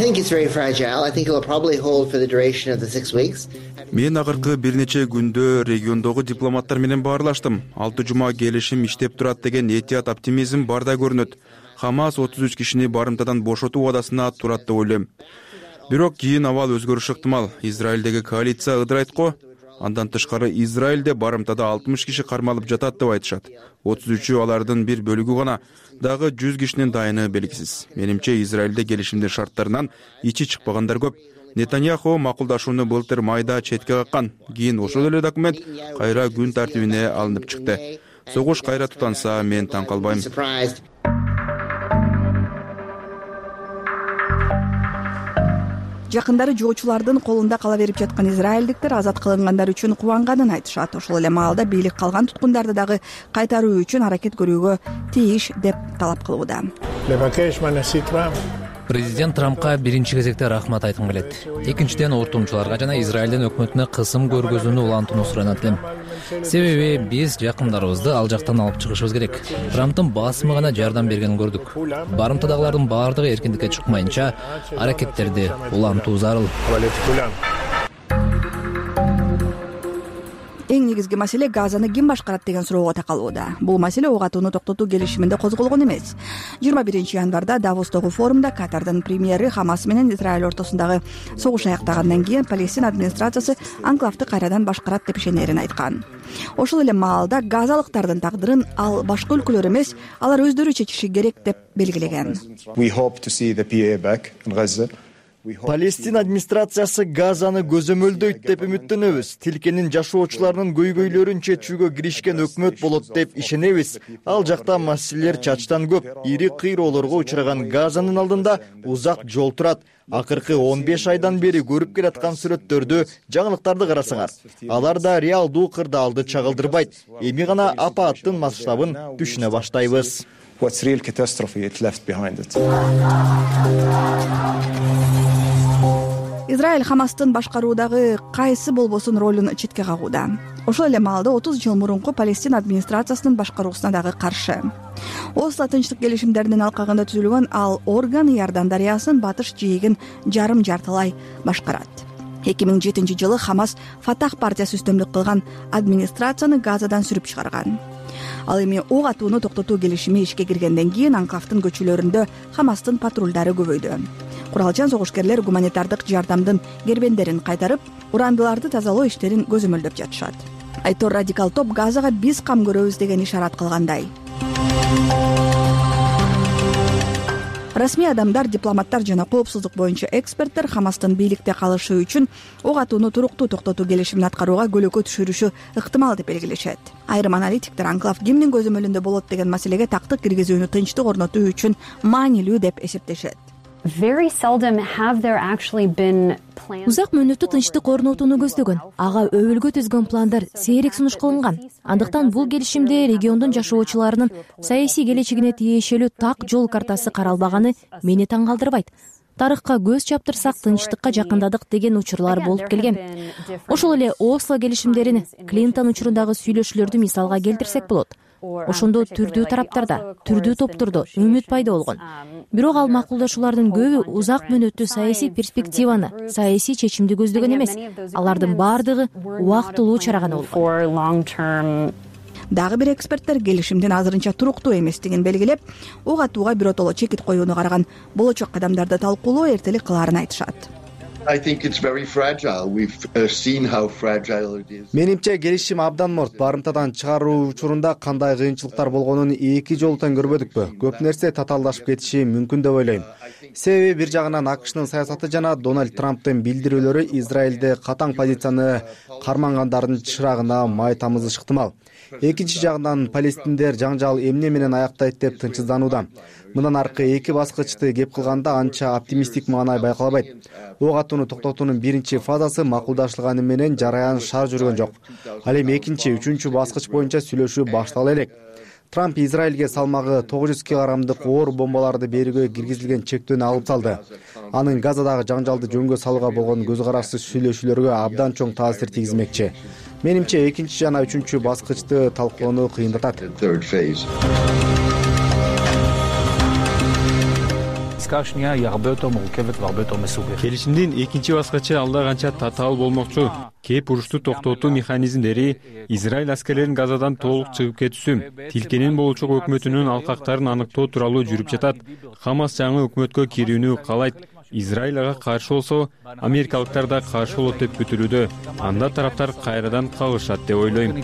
Мен акыркы бир нече күндө региондогу дипломаттар менен баарлаштым. Алты жума келишим иштеп турат деген этият оптимизм барда көрүнөт. Хамас отуз үч кишини барымтадан бошотуу убадасына турат деп ойлойм. Бирок кийин абал өзгөрүшү ыктымал. Израилдеги коалиция ыдырайт го. Андан тышкары Израилде барымтада алтымыш киши кармалып жатат деп айтышат. отуз үчү алардын бир бөлүгү гана, дагы жүз кишинин дайыны белгисиз. Менимче Израилде келишимдин шарттарынан ичи чыкпагандар көп. Нетаньяху макулдашууну былтыр майда четке каккан. Кийин ошол эле документ кайра күн тартибине алынып чыкты. Согуш кайра тутанса, мен таң калбайм. Жакындары жоочулардын колунда кала берип жаткан израилдиктер азат кылынгандар үчүн кубанганын айтышат. Ошол эле маалда бийлик калган туткундарды дагы кайтаруу үчүн аракет көрүүгө тийиш деп талап кылууда. Президент Трампка биринчи кезекте рахмат айткым келет. Экинчиден ортомчуларга жана Израилдин өкмөтүнө кысым көргөзүүнү улантууну суранат элем. Себеби биз жакындарыбызды ал жактан алып чыгышыбыз керек. Трамптын басымы гана жардам бергенин көрдүк. Барымтадагылардын баардыгы эркиндикке чыкмайынча аракеттерди улантуу зарыл. Эң негизги маселе Газаны ким башкарат деген суроого такалууда. Бул маселе ок атууну токтотуу келишиминде козголгон эмес. жыйырма биринчи январда Давостогу форумда Катардын премьери Хамас менен Израиль ортосундагы согуш аяктагандан кийин Палестина администрациясы анклавды кайрадан башкарат деп ишенерин айткан. Ошол эле маалда газалыктардын тагдырын ал башка өлкөлөр эмес, алар өздөрү чечиши керек деп белгилеген. Палестина администрациясы Газаны көзөмөлдөйт деп үмүттөнөбүз. Тилкенин жашоочуларынын көйгөйлөрүн чечүүгө киришкен өкмөт болот деп ишенебиз. Ал жакта маселелер чачтан көп. Ири кыйроолорго учураган Газанын алдында узак жол турат. Акыркы он беш айдан бери көрүп келаткан сүрөттөрдү, жаңылыктарды карасаңар. Алар да реалдуу кырдаалды чагылдырбайт. Эми гана апаттын масштабын түшүнө баштайбыз. Израиль Хамастын башкаруудагы кайсы болбосун ролун четке кагууда. Ошол эле маалда отуз жыл мурунку Палестина администрациясынын башкаруусуна дагы каршы. Осло тынчтык келишимдеринин алкагында түзүлгөн ал орган Иордан дарыясынын батыш жээгин жарым жартылай башкарат. эки миң жетинчи жылы Хамас Фатах партиясы үстөмдүк кылган администрацияны Газадан сүрүп чыгарган. Ал эми ок атууну токтотуу келишими ишке киргенден кийин анклавдын көчөлөрүндө Хамастын патрулдары көбөйдү. Куралчан согушкерлер гуманитардык жардамдын кербендерин кайтарып, урандыларды тазалоо иштерин көзөмөлдөп жатышат. Айтор радикал топ Газага биз кам көрөбүз деген ишарат кылгандай. Расмий адамдар, дипломаттар жана коопсуздук боюнча эксперттер Хамастын бийликте калышы үчүн ок атууну туруктуу токтотуу келишимин аткарууга көлөкө түшүрүшү ыктымал деп белгилешет. Айрым аналитиктер анклав кимдин көзөмөлүндө болот деген маселеге тактык киргизүүнү тынчтык орнотуу үчүн маанилүү деп эсептешет. Узак мөөнөттүү тынчтык орнотууну көздөгөн, ага өбөлгө түзгөн пландар сейрек сунуш кылынган. Андыктан бул келишимде региондун жашоочуларынын саясий келечегине тиешелүү так жол картасы каралбаганы мени таң калтырбайт. Тарыхка көз чаптырсак, тынчтыкка жакындадык деген учурлар болуп келген. Ошол эле Осло келишимдерин, Клинтон учурундагы сүйлөшүүлөрдү мисалга келтирсек болот. Ошондо түрдүү тараптарда, түрдүү топтордо үмүт пайда болгон. Бирок ал макулдашуулардын көбү узак мөөнөттүү саясий перспективаны, саясий чечимди көздөгөн эмес. Алардын баардыгы убактылуу чара гана болгон. Дагы бир эксперттер келишимдин азырынча туруктуу эместигин белгилеп, ок атууга биротоло чекит коюуну караган болочок кадамдарды талкуулоо эртелик кылаарын айтышат. Менимче келишим абдан морт. Барымтадан чыгаруу учурунда кандай кыйынчылыктар болгонун эки жолтон көрбөдүкпү. Көп нерсе татаалдашып кетиши мүмкүн деп ойлойм. Себеби бир жагынан АКШнын саясаты жана Дональд Трамптын билдирүүлөрү Израилде катаң позицияны кармангандардын чырагына май тамызышы ыктымал. Экинчи жагынан палестиндер жаңжал эмне менен аяктайт деп тынчсызданууда. Мындан аркы эки баскычты кеп кылганда анча оптимисттик маанай байкалбайт. Ок атууну токтотуунун биринчи фазасы макулдашылганы менен жараян шаар жүргөн жок. Ал эми экинчи, үчүнчү баскыч боюнча сүйлөшүү баштала элек. Трамп Израилге салмагы тогуз жүз килограммдык оор бомбаларды берүүгө киргизилген чектөөнү алып салды. Анын Газадагы жаңжалды жөнгө салууга болгон көз карашсыз сүйлөшүүлөргө абдан чоң таасир тийгизмекчи. Менимче экинчи жана үчүнчү баскычты талкуулоону кыйындатат. Келишимдин экинчи баскычы алда канча татаал болмокчу. Кеп урушту токтотуу механизмдери, Израиль аскерлеринин Газадан толук чыгып кетүүсү, Тилкенин болчок өкмөтүнүн алкактарын аныктоо тууралуу жүрүп жатат. Хамас жаңы өкмөткө кирүүнү каалайт. Израиль ага каршы болсо, америкалыктар да каршы болот деп күтүлүүдө. Анда тараптар кайрадан кагышат деп ойлойм.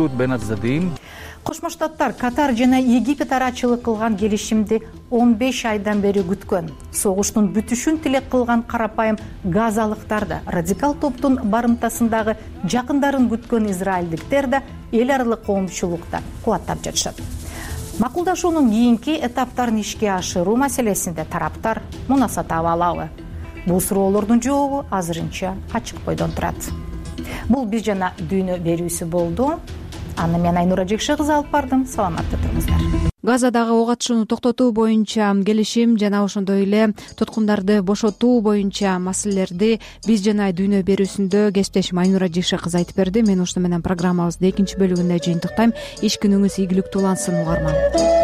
Кошмо Штаттар Катар жана Египет арачылык кылган келишимди он беш айдан бери күткөн. Согуштун бүтүшүн тилек кылган карапайым газалыктар да, радикал топтун барымтасындагы жакындарын күткөн израилдиктер да эл аралык коомчулукта кубаттап жатышат. Макулдашуунун кийинки этаптарын ишке ашыруу маселесинде тараптар мунаса таба алабы? Бул суроолордун жообу азырынча ачык бойдон турат. Бул биз жана дүйнө берүүсү болду. Аны мен Айнура Жекше кызы алып бардым. Саламатта туруңуздар. Газадагы ок атышууну токтотуу боюнча келишим жана ошондой эле туткундарды бошотуу боюнча маселелерди биз жана дүйнө берүүсүндө кесиптешим Айнура Жекше кызы айтып берди. Мен ошону менен программабыздын экинчи бөлүгүндө жыйынтыктайм. Иш күнүңүз ийгиликтүү улансын, угарман.